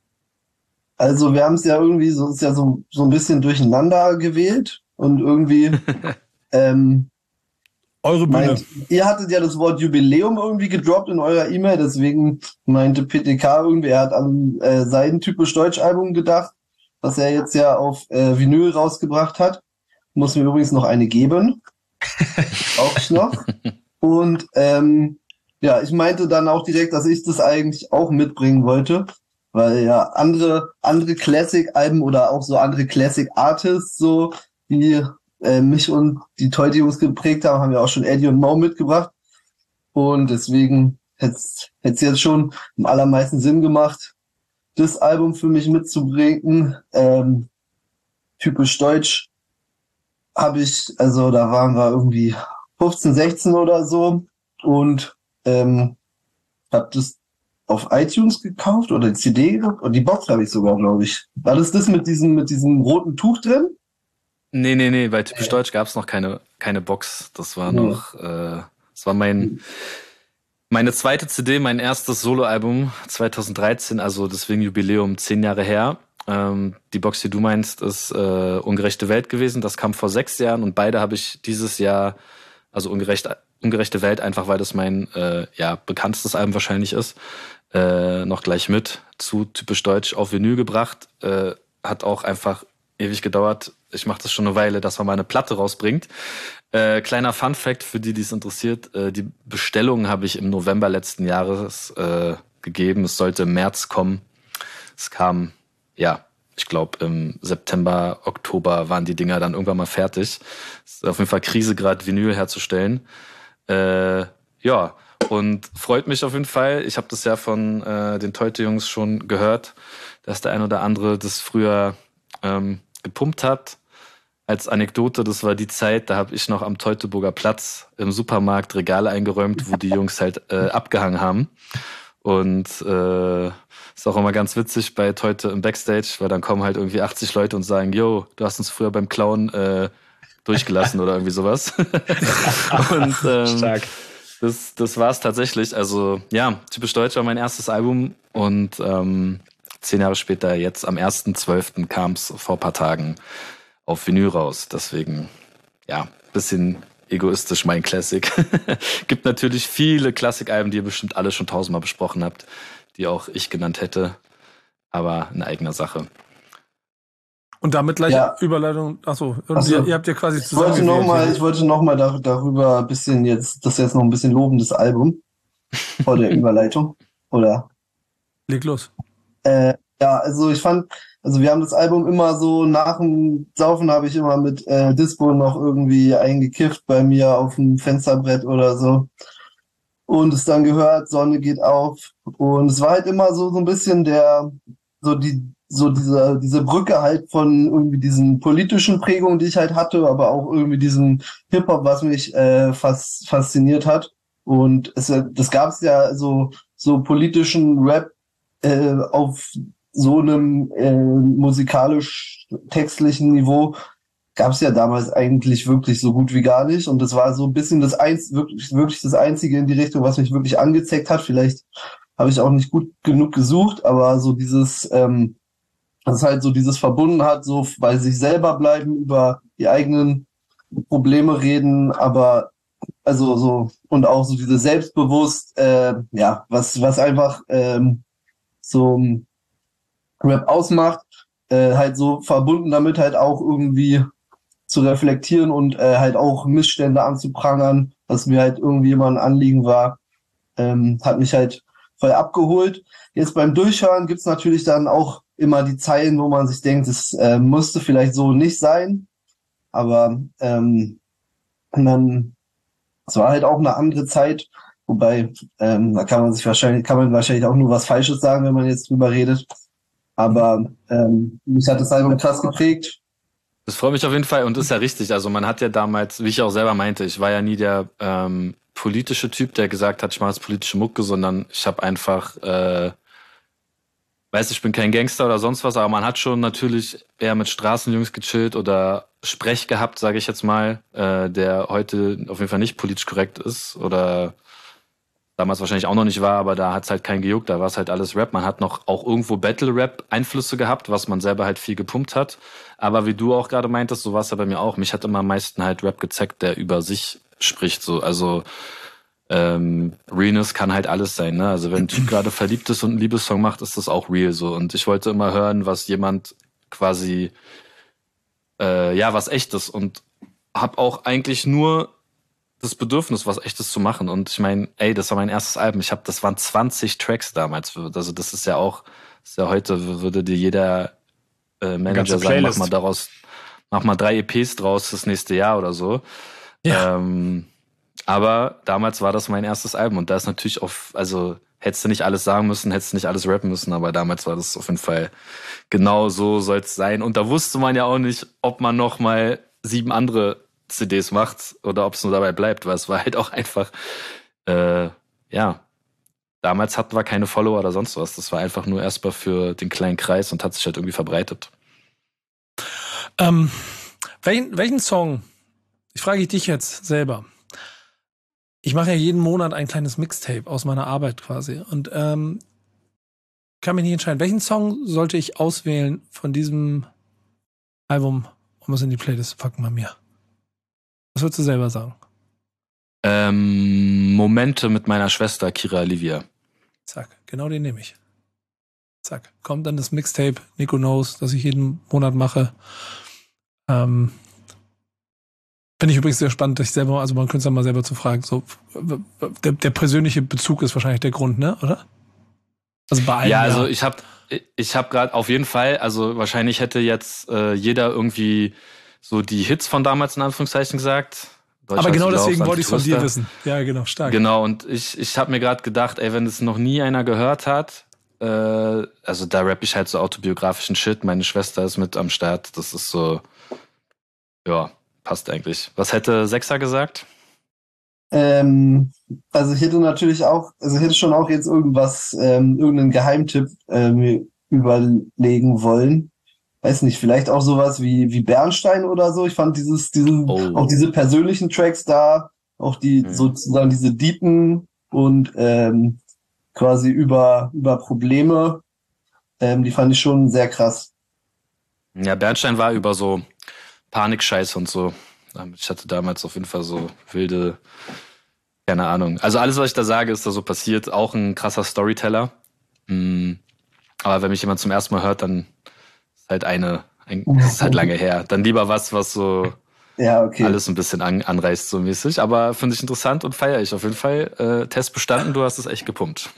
Also, wir haben es ja irgendwie so, ist ja so, so ein bisschen durcheinander gewählt und irgendwie, ähm, Eure Bühne. Meint, ihr hattet ja das Wort Jubiläum irgendwie gedroppt in eurer E-Mail, deswegen meinte P T K irgendwie, er hat an äh, sein typisch Deutsch-Album gedacht, was er jetzt ja auf äh, Vinyl rausgebracht hat. Muss mir übrigens noch eine geben. Auch noch. Und ähm, ja, ich meinte dann auch direkt, dass ich das eigentlich auch mitbringen wollte, weil ja andere andere Classic-Alben oder auch so andere Classic-Artists, so die äh, mich und die Toy-Jungs geprägt haben, haben ja auch schon Eddie und Mo mitgebracht. Und deswegen hätte es jetzt schon am allermeisten Sinn gemacht, das Album für mich mitzubringen. Ähm, typisch deutsch habe ich, also da waren wir irgendwie fünfzehn, sechzehn oder so und ähm, habe das auf iTunes gekauft oder die C D und die Box habe ich sogar, glaube ich. War das das mit diesem mit diesem roten Tuch drin? Nee, nee, nee, bei Typisch Deutsch gab es noch keine, keine Box. Das war Nee. noch, äh, das war mein, meine zweite C D, mein erstes Soloalbum zwanzig dreizehn, also deswegen Jubiläum zehn Jahre her. Ähm, die Box, die du meinst, ist äh, Ungerechte Welt gewesen. Das kam vor sechs Jahren und beide habe ich dieses Jahr, also Ungerecht, Ungerechte Welt, einfach weil das mein äh, ja, bekanntestes Album wahrscheinlich ist, äh, noch gleich mit zu Typisch Deutsch auf Vinyl gebracht. Äh, hat auch einfach ewig gedauert. Ich mache das schon eine Weile, dass man mal eine Platte rausbringt. Äh, kleiner Fun-Fact für die, die es interessiert. Äh, die Bestellung habe ich im November letzten Jahres äh, gegeben. Es sollte im März kommen. Es kam, ja, ich glaube im September, Oktober waren die Dinger dann irgendwann mal fertig. Es ist auf jeden Fall Krise gerade, Vinyl herzustellen. Äh, ja, und freut mich auf jeden Fall. Ich habe das ja von äh, den Teute-Jungs schon gehört, dass der ein oder andere das früher ähm, gepumpt hat. Als Anekdote, das war die Zeit, da habe ich noch am Teutoburger Platz im Supermarkt Regale eingeräumt, wo die Jungs halt äh, abgehangen haben. Und äh, ist auch immer ganz witzig bei Teute im Backstage, weil dann kommen halt irgendwie achtzig Leute und sagen, yo, du hast uns früher beim Klauen äh, durchgelassen oder irgendwie sowas. Und ähm, Stark. das, das war es tatsächlich. Also ja, Typisch Deutsch war mein erstes Album und ähm, zehn Jahre später, jetzt am ersten zwölften kam es vor ein paar Tagen auf Vinyl raus. Deswegen, ja, bisschen egoistisch mein Classic. Gibt natürlich viele Klassikalben, die ihr bestimmt alle schon tausendmal besprochen habt, die auch ich genannt hätte, aber in eigener Sache. Und damit gleich Ja. Überleitung, achso, und Ach so. ihr, ihr habt ja quasi Ich wollte noch mal, ich wollte noch mal da, darüber ein bisschen jetzt, das ist jetzt noch ein bisschen lobendes Album vor der Überleitung, oder? Leg los. Äh, ja, also ich fand, also wir haben das Album immer so nach dem Saufen habe ich immer mit äh, Dispo noch irgendwie eingekifft bei mir auf dem Fensterbrett oder so und es dann gehört, Sonne geht auf und es war halt immer so so ein bisschen der so die so diese diese Brücke halt von irgendwie diesen politischen Prägungen, die ich halt hatte, aber auch irgendwie diesen Hip-Hop, was mich äh, fas fasziniert hat und es das gab es ja so so politischen Rap äh, auf so einem äh, musikalisch-textlichen Niveau gab es ja damals eigentlich wirklich so gut wie gar nicht. Und das war so ein bisschen das eins, wirklich, wirklich das Einzige in die Richtung, was mich wirklich angezeckt hat. Vielleicht habe ich auch nicht gut genug gesucht, aber so dieses, ähm, das halt so dieses verbunden hat, so bei sich selber bleiben, über die eigenen Probleme reden, aber also so und auch so diese selbstbewusst, äh, ja, was was einfach ähm, so Rap ausmacht, äh, halt so verbunden damit halt auch irgendwie zu reflektieren und äh, halt auch Missstände anzuprangern, was mir halt irgendwie immer ein Anliegen war, ähm, hat mich halt voll abgeholt. Jetzt beim Durchhören gibt's natürlich dann auch immer die Zeilen, wo man sich denkt, es äh, musste vielleicht so nicht sein, aber ähm, dann, es war halt auch eine andere Zeit, wobei ähm, da kann man sich wahrscheinlich, kann man wahrscheinlich auch nur was Falsches sagen, wenn man jetzt drüber redet. Aber ähm, mich hat das Album krass geprägt. Das freut mich auf jeden Fall und ist ja richtig. Also man hat ja damals, wie ich auch selber meinte, ich war ja nie der ähm, politische Typ, der gesagt hat, ich mache jetzt politische Mucke, sondern ich habe einfach, äh, weiß ich bin kein Gangster oder sonst was, aber man hat schon natürlich eher mit Straßenjungs gechillt oder Sprech gehabt, sage ich jetzt mal, äh, der heute auf jeden Fall nicht politisch korrekt ist oder damals wahrscheinlich auch noch nicht war, aber da hat's halt kein gejuckt, da war es halt alles Rap. Man hat noch auch irgendwo Battle-Rap-Einflüsse gehabt, was man selber halt viel gepumpt hat. Aber wie du auch gerade meintest, so war es ja bei mir auch. Mich hat immer am meisten halt Rap gezeigt, der über sich spricht. So, also ähm, Realness kann halt alles sein, ne? Also wenn ein Typ gerade verliebt ist und einen Liebessong macht, ist das auch real so. Und ich wollte immer hören, was jemand quasi äh, ja, was echtes und hab auch eigentlich nur das Bedürfnis, was Echtes zu machen. Und ich meine, ey, das war mein erstes Album. Ich habe, das waren zwanzig Tracks damals. Also das ist ja auch, ist ja heute, würde dir jeder äh, Manager sagen, mach mal daraus, mach mal drei E Ps draus das nächste Jahr oder so. Ja. Ähm, Aber damals war das mein erstes Album und da ist natürlich auf, also hättest du nicht alles sagen müssen, hättest du nicht alles rappen müssen, aber damals war das auf jeden Fall genau so soll es sein. Und da wusste man ja auch nicht, ob man noch mal sieben andere C Ds macht oder ob es nur dabei bleibt, weil es war halt auch einfach, äh, ja, damals hatten wir keine Follower oder sonst was. Das war einfach nur erstmal für den kleinen Kreis und hat sich halt irgendwie verbreitet. Ähm, welchen, welchen Song, ich frage dich jetzt selber, ich mache ja jeden Monat ein kleines Mixtape aus meiner Arbeit quasi und ähm, kann mich nicht entscheiden, welchen Song sollte ich auswählen von diesem Album, um es in die Playlist zu packen bei mir? Was würdest du selber sagen? Ähm, Momente mit meiner Schwester Kira Olivia. Zack, genau den nehme ich. Zack, kommt dann das Mixtape, Nico Knows, das ich jeden Monat mache. Ähm, Finde ich übrigens sehr spannend, dass ich selber, also man könnte es ja mal selber zu fragen, so, der, der persönliche Bezug ist wahrscheinlich der Grund, ne, oder? Also bei allen, ja, also ja. ich habe ich hab gerade auf jeden Fall, also wahrscheinlich hätte jetzt äh, jeder irgendwie so die Hits von damals in Anführungszeichen gesagt. Aber genau deswegen wollte ich es von dir wissen. Ja, genau, stark. Genau, und ich, ich habe mir gerade gedacht, ey, wenn es noch nie einer gehört hat, äh, also da rapp ich halt so autobiografischen Shit, meine Schwester ist mit am Start, das ist so, ja, passt eigentlich. Was hätte Sechser gesagt? Ähm, also ich hätte natürlich auch, also ich hätte schon auch jetzt irgendwas, ähm, irgendeinen Geheimtipp äh, mir überlegen wollen. Weiß nicht, vielleicht auch sowas wie wie Bernstein oder so. Ich fand dieses, diesen, Oh. auch diese persönlichen Tracks da, auch die Mhm. sozusagen diese deepen und ähm, quasi über über Probleme, ähm, die fand ich schon sehr krass. Ja, Bernstein war über so Panikscheiß und so. Ich hatte damals auf jeden Fall so wilde, keine Ahnung. Also alles, was ich da sage, ist da so passiert. Auch ein krasser Storyteller. Mhm. Aber wenn mich jemand zum ersten Mal hört, dann ist halt eine, ein, ist halt lange her. Dann lieber was, was so Ja, okay. alles ein bisschen an, anreißt, so mäßig. Aber finde ich interessant und feiere ich auf jeden Fall. Äh, Test bestanden, du hast es echt gepumpt.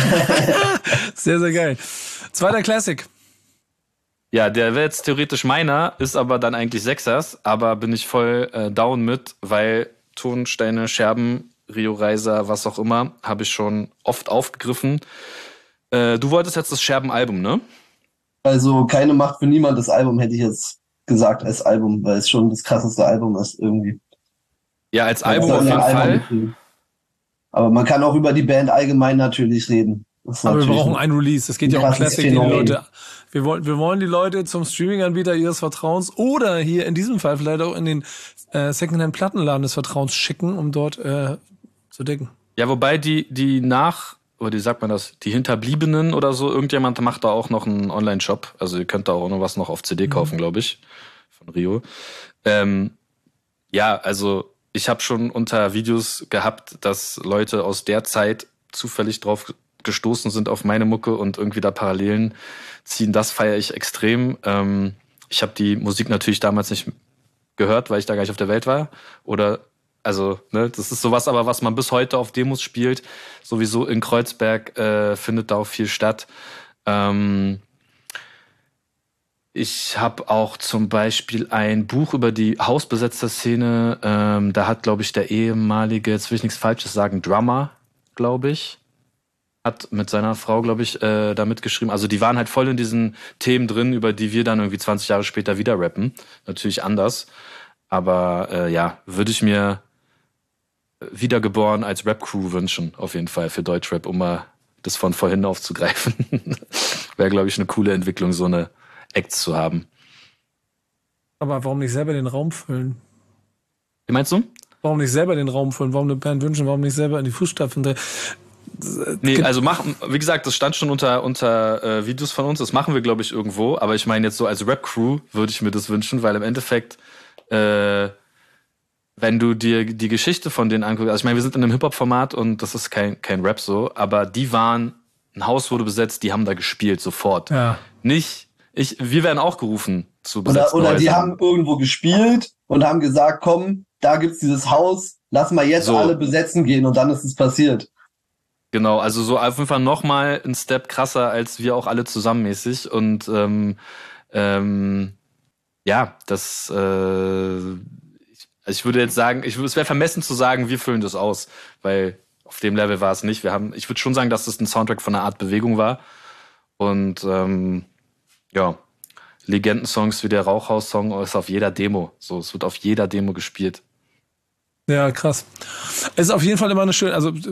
Sehr, sehr geil. Zweiter Classic. Ja, der wäre jetzt theoretisch meiner, ist aber dann eigentlich Sechsers, aber bin ich voll äh, down mit, weil Tonsteine, Scherben, Rio Reiser, was auch immer, habe ich schon oft aufgegriffen. Äh, du wolltest jetzt das Scherben-Album, ne? Also keine Macht für niemand, das Album hätte ich jetzt gesagt als Album, weil es schon das krasseste Album ist irgendwie. Ja, als Das Album soll auf ein jeden Album Fall. beschreiben. Aber man kann auch über die Band allgemein natürlich reden. Das ist Aber wir natürlich brauchen ein Release. Es geht ein ja um krasses Classic, die die Phänomen. Leute. Wir wollen, wir wollen die Leute zum Streaming-Anbieter ihres Vertrauens oder hier in diesem Fall vielleicht auch in den äh, Secondhand-Plattenladen des Vertrauens schicken, um dort äh, zu decken. Ja, wobei die, die nach, oder wie sagt man das, die Hinterbliebenen oder so, irgendjemand macht da auch noch einen Online-Shop. Also ihr könnt da auch noch was noch auf C D kaufen, glaube ich, von Rio. Ähm, ja, also ich habe schon unter Videos gehabt, dass Leute aus der Zeit zufällig drauf gestoßen sind auf meine Mucke und irgendwie da Parallelen ziehen. Das feiere ich extrem. Ähm, ich habe die Musik natürlich damals nicht gehört, weil ich da gar nicht auf der Welt war. Oder, also, ne, das ist sowas aber, was man bis heute auf Demos spielt. Sowieso in Kreuzberg äh, findet da auch viel statt. Ähm, ich habe auch zum Beispiel ein Buch über die Hausbesetzer-Szene. Ähm, da hat, glaube ich, der ehemalige, jetzt will ich nichts Falsches sagen, Drummer, glaube ich, hat mit seiner Frau, glaube ich, äh, da mitgeschrieben. Also die waren halt voll in diesen Themen drin, über die wir dann irgendwie zwanzig Jahre später wieder rappen. Natürlich anders. Aber äh, ja, würde ich mir wiedergeboren als Rap-Crew wünschen, auf jeden Fall für Deutschrap, um mal das von vorhin aufzugreifen. Wäre, glaube ich, eine coole Entwicklung, so eine Acts zu haben. Aber warum nicht selber den Raum füllen? Wie meinst du? Warum nicht selber den Raum füllen? Warum eine Band wünschen? Warum nicht selber in die Fußstapfen drehen? Nee, also machen, wie gesagt, das stand schon unter, unter äh, Videos von uns, das machen wir, glaube ich, irgendwo, aber ich meine jetzt so als Rap-Crew würde ich mir das wünschen, weil im Endeffekt, äh, wenn du dir die Geschichte von denen anguckst, also ich meine, wir sind in einem Hip-Hop-Format und das ist kein, kein Rap so, aber die waren, ein Haus wurde besetzt, die haben da gespielt, sofort. Ja. Nicht, ich, wir werden auch gerufen zu Oder, besetzten oder die Häusern. haben irgendwo gespielt und haben gesagt, komm, da gibt's dieses Haus, lass mal jetzt So. alle besetzen gehen und dann ist es passiert. Genau, also so auf jeden Fall nochmal ein Step krasser als wir auch alle zusammenmäßig. Und ähm, ähm, ja, das äh, ich, Also ich würde jetzt sagen, ich, es wäre vermessen zu sagen, wir füllen das aus, weil auf dem Level war es nicht. Wir haben, ich würde schon sagen, dass das ein Soundtrack von einer Art Bewegung war. Und ähm, ja, Legendensongs wie der Rauchhaus-Song ist auf jeder Demo. So, es wird auf jeder Demo gespielt. Ja, krass. Es ist auf jeden Fall immer eine schöne, also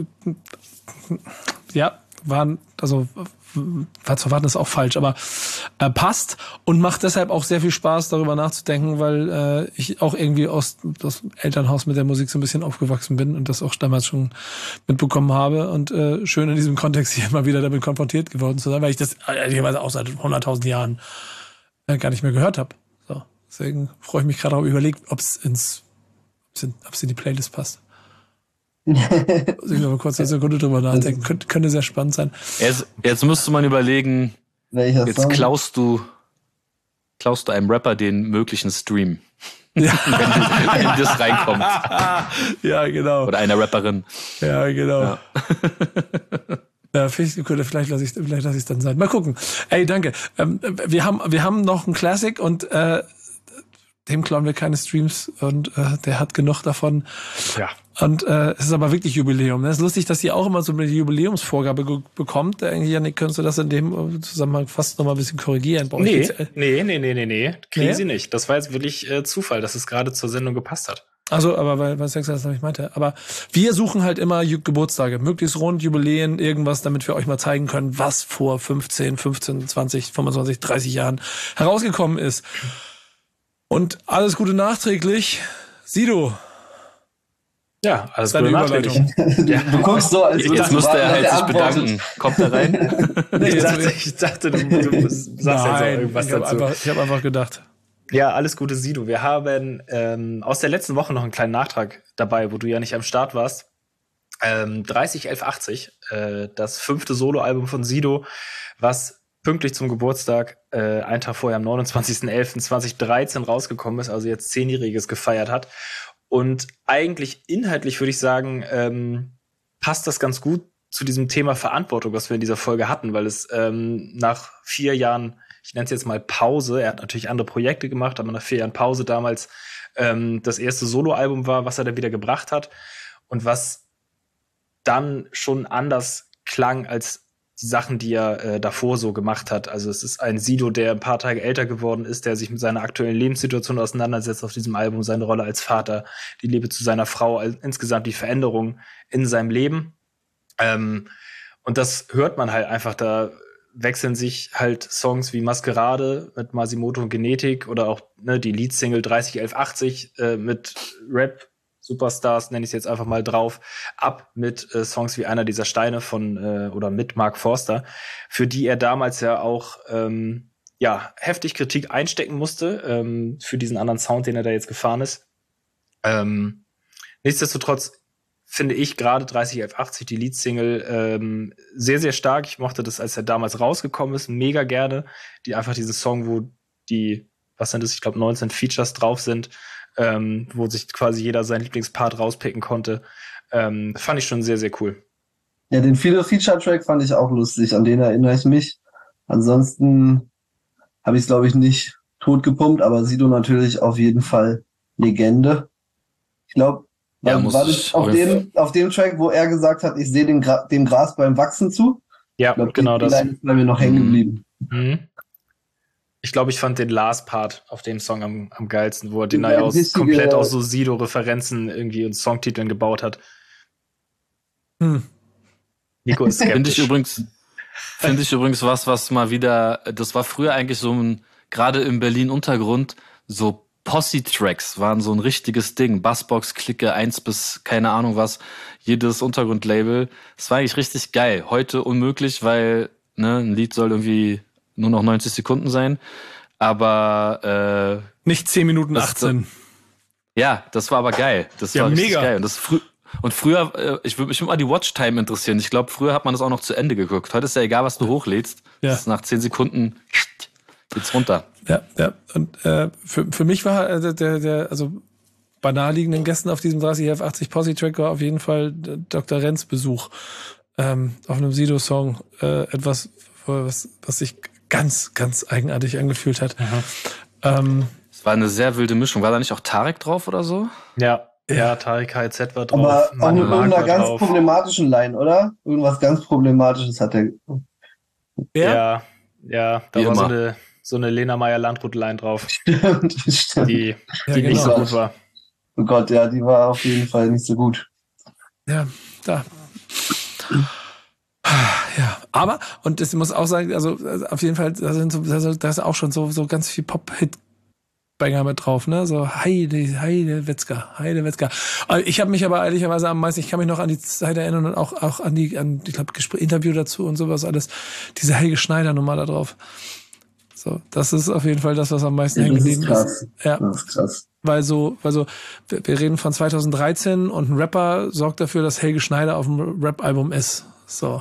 ja, waren, also war zu erwarten ist auch falsch, aber äh, passt und macht deshalb auch sehr viel Spaß, darüber nachzudenken, weil äh, ich auch irgendwie aus das Elternhaus mit der Musik so ein bisschen aufgewachsen bin und das auch damals schon mitbekommen habe und äh, schön in diesem Kontext hier immer wieder damit konfrontiert geworden zu sein, weil ich das ehrlicherweise auch seit hunderttausend Jahren äh, gar nicht mehr gehört habe. So, deswegen freue ich mich gerade auch überlegt, ob es ins ob es in die Playlist passt. Muss ich noch mal kurz eine Sekunde drüber nachdenken. Könnte, könnte sehr spannend sein. Jetzt, jetzt müsste man überlegen, Welcher jetzt Song? klaust du, klaust du einem Rapper den möglichen Stream. Ja. wenn, wenn das reinkommt. Ja, genau. Oder einer Rapperin. Ja, genau. Ja. Ja, vielleicht, vielleicht lasse ich vielleicht lasse ich es dann sein. Mal gucken. Ey, danke. Ähm, wir haben wir haben noch einen Classic und äh, dem klauen wir keine Streams und äh, der hat genug davon. Ja. Und äh, es ist aber wirklich Jubiläum. Es ist lustig, dass ihr auch immer so eine Jubiläumsvorgabe ge- bekommt. Eigentlich, Janik, könntest du das in dem Zusammenhang fast noch mal ein bisschen korrigieren? Bei euch Nee, geht's, äh, nee, nee, nee, nee, nee. Kriegen Nee? sie nicht. Das war jetzt wirklich äh, Zufall, dass es gerade zur Sendung gepasst hat. Also, aber weil, weil Sex das nicht meinte. Aber wir suchen halt immer Ju- Geburtstage, möglichst rund, Jubiläen, irgendwas, damit wir euch mal zeigen können, was vor fünfzehn, fünfzehn, zwanzig, fünfundzwanzig, dreißig Jahren herausgekommen ist. Und alles Gute nachträglich. Sido. Ja, alles Deine Gute nachträglich. Überleitung. Du, du guckst so, als würdest Jetzt du müsste warten, er dass halt der sich antwortet. bedanken. Kommt er rein? Nee, Ich jetzt- dachte, ich dachte, du, du sagst jetzt auch Nein, irgendwas ich habe dazu. einfach, ich hab einfach gedacht. Ja, alles Gute, Sido. Wir haben ähm, aus der letzten Woche noch einen kleinen Nachtrag dabei, wo du ja nicht am Start warst. Ähm, dreißig elf achtzig, äh, das fünfte Soloalbum von Sido, was pünktlich zum Geburtstag, äh, einen Tag vorher am neunundzwanzigsten elften zweitausenddreizehn rausgekommen ist, also jetzt Zehnjähriges gefeiert hat. Und eigentlich inhaltlich würde ich sagen, ähm, passt das ganz gut zu diesem Thema Verantwortung, was wir in dieser Folge hatten, weil es ähm, nach vier Jahren, ich nenne es jetzt mal Pause, er hat natürlich andere Projekte gemacht, aber nach vier Jahren Pause damals ähm, das erste Soloalbum war, was er dann wieder gebracht hat und was dann schon anders klang als die Sachen, die er äh, davor so gemacht hat. Also es ist ein Sido, der ein paar Tage älter geworden ist, der sich mit seiner aktuellen Lebenssituation auseinandersetzt auf diesem Album, seine Rolle als Vater, die Liebe zu seiner Frau, also insgesamt die Veränderung in seinem Leben. Ähm, und das hört man halt einfach, da wechseln sich halt Songs wie Maskerade mit Masimoto und Genetik oder auch ne, die Leadsingle dreißig elf achtzig äh, mit Rap Superstars, nenne ich es jetzt einfach mal drauf, ab mit äh, Songs wie Einer dieser Steine von äh, oder mit Mark Forster, für die er damals ja auch ähm, ja heftig Kritik einstecken musste, ähm, für diesen anderen Sound, den er da jetzt gefahren ist. Ähm, nichtsdestotrotz finde ich gerade dreißig elf achtzig, die Leadsingle, ähm, sehr, sehr stark. Ich mochte das, als er damals rausgekommen ist, mega gerne. Die einfach diesen Song, wo die, was sind das, ich glaube neunzehn Features drauf sind, ähm, wo sich quasi jeder seinen Lieblingspart rauspicken konnte. Ähm, fand ich schon sehr, sehr cool. Ja, den Feature-Track fand ich auch lustig, an den erinnere ich mich. Ansonsten habe ich es, glaube ich, nicht tot gepumpt, aber Sido natürlich auf jeden Fall Legende. Ich glaube, Ja, war, muss war ich das auf auf dem, auf dem Track, wo er gesagt hat, ich sehe den Gra- dem Gras beim Wachsen zu? Ja, Ich glaube, genau die das. Line ist bei mir noch hängen geblieben. Mhm. Ich glaube, ich fand den Last-Part auf dem Song am, am geilsten, wo er den Ja, ja aus, richtige- komplett aus so Sido-Referenzen irgendwie und Songtiteln gebaut hat. Hm. Nico ist Finde ich skeptisch. übrigens, finde ich übrigens was, was mal wieder, das war früher eigentlich so ein, gerade im Berlin-Untergrund, so Posse-Tracks waren so ein richtiges Ding. Bassbox, Clique, eins bis keine Ahnung was, jedes Untergrundlabel. Das war eigentlich richtig geil. Heute unmöglich, weil ne, ein Lied soll irgendwie nur noch neunzig Sekunden sein. Aber äh, Nicht zehn Minuten Das- achtzehn. ja, das war aber geil. Das Ja, war richtig mega. geil. Und, das frü und früher, äh, ich würde mich immer die Watchtime interessieren. Ich glaube, früher hat man das auch noch zu Ende geguckt. Heute ist ja egal, was du hochlädst. Ja. Das ist nach zehn Sekunden geht's runter. Ja, ja. Und äh, für, für mich war äh, der, der, also bei naheliegenden Gästen auf diesem dreißig elf achtzig Posse-Track war auf jeden Fall Doktor Renz Besuch ähm, auf einem Sido-Song. Äh, etwas, was, was sich ganz, ganz eigenartig angefühlt hat. Ähm, Es war eine sehr wilde Mischung. War da nicht auch Tarek drauf oder so? Ja, ja, Tarek K Z war drauf. Aber auch Mann mit Mark irgendeiner war ganz drauf. problematischen Line, oder? Irgendwas ganz Problematisches hat er. Ja? Ja, ja, da Wie war so immer. eine, so eine Lena Meyer-Landrut-Line drauf, Stimmt, stimmt. die, Ja, die nicht so genau. gut war. Oh Gott, ja, die war auf jeden Fall nicht so gut. Ja, da. Ja, aber, und das muss auch sagen, also also auf jeden Fall, da sind so, also, da ist auch schon so, so ganz viel Pop-Hit-Banger mit drauf, ne? So Heide, Heide Wetzger, Heide Wetzger. Also ich habe mich aber ehrlicherweise am meisten, ich kann mich noch an die Zeit erinnern und auch, auch an die, an, ich glaube, Interview dazu und sowas alles, diese Helge Schneider-Nummer da drauf. So, das ist auf jeden Fall das, was am meisten Ja, hängen das ist geblieben ist. krass. Ja. Das ist krass. Weil so, weil so, wir, wir reden von zweitausenddreizehn und ein Rapper sorgt dafür, dass Helge Schneider auf dem Rap-Album ist. So.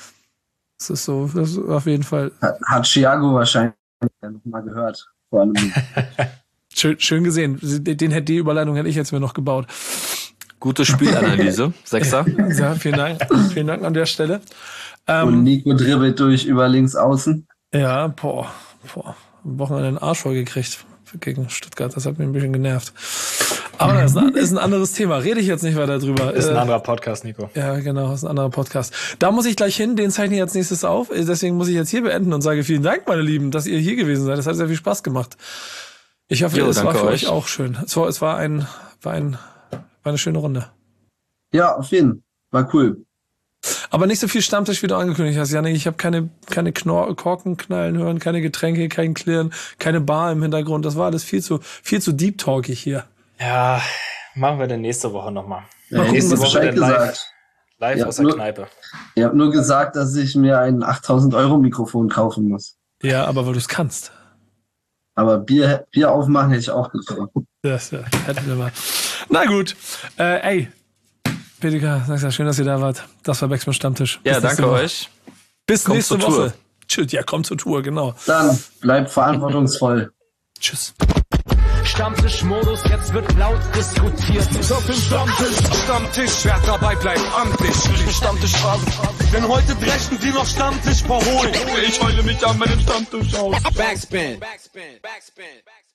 Das ist so, das ist auf jeden Fall Hat, hat Chiago wahrscheinlich noch mal gehört. Vor allem. schön, schön gesehen. Den hätte die Überleitung hätte ich jetzt mir noch gebaut. Gute Spielanalyse, Sechser. Ja, vielen Dank. Vielen Dank an der Stelle. Und Ähm, Nico dribbelt durch über links außen. ja, boah, boah. Am Wochenende den Arsch voll gekriegt gegen Stuttgart. Das hat mich ein bisschen genervt. Aber das ist ein, ist ein anderes Thema. Rede ich jetzt nicht weiter drüber. Ist ein Äh, anderer Podcast, Nico. Ja, genau, das ist ein anderer Podcast. Da muss ich gleich hin, den zeichne ich als nächstes auf. Deswegen muss ich jetzt hier beenden und sage vielen Dank, meine Lieben, dass ihr hier gewesen seid. Das hat sehr viel Spaß gemacht. Ich hoffe, Jo, es war danke für euch. euch auch schön. Es war, es war ein, war ein, war eine schöne Runde. Ja, auf jeden Fall. War cool. Aber nicht so viel Stammtisch, wie du angekündigt hast, Janik. Ich habe keine, keine Knor Korken knallen hören, keine Getränke, kein Klirren, keine Bar im Hintergrund. Das war alles viel zu, viel zu deep talkig hier. Ja, machen wir dann nächste Woche nochmal. Ja, gucken, nächste was Woche Bescheid dann live, gesagt. live Ja, aus der nur- Kneipe. Ihr habt nur gesagt, dass ich mir ein achttausend Euro Mikrofon kaufen muss. Ja, aber weil du es kannst. Aber Bier, Bier aufmachen hätte ich auch getan. Das ja, hätten wir mal. Na gut. Äh, ey, Petika, sag's ja, schön, dass ihr da wart. Das war Backspin Stammtisch. Ja, Bis nächste danke Woche. euch. Bis Kommt nächste zur Woche. Tour. Tschüss, ja, kommt zur Tour, genau. Dann bleibt verantwortungsvoll. Tschüss. Stammtischmodus, jetzt wird laut diskutiert. Auf dem Stammtisch, Stammtisch, wer dabei bleibt amtlich. Stammtisch Phase, denn heute brechen die noch Stammtisch verholen. Ich heule mich an meinem Stammtisch aus. Backspin. Backspin. Backspin. Backspin.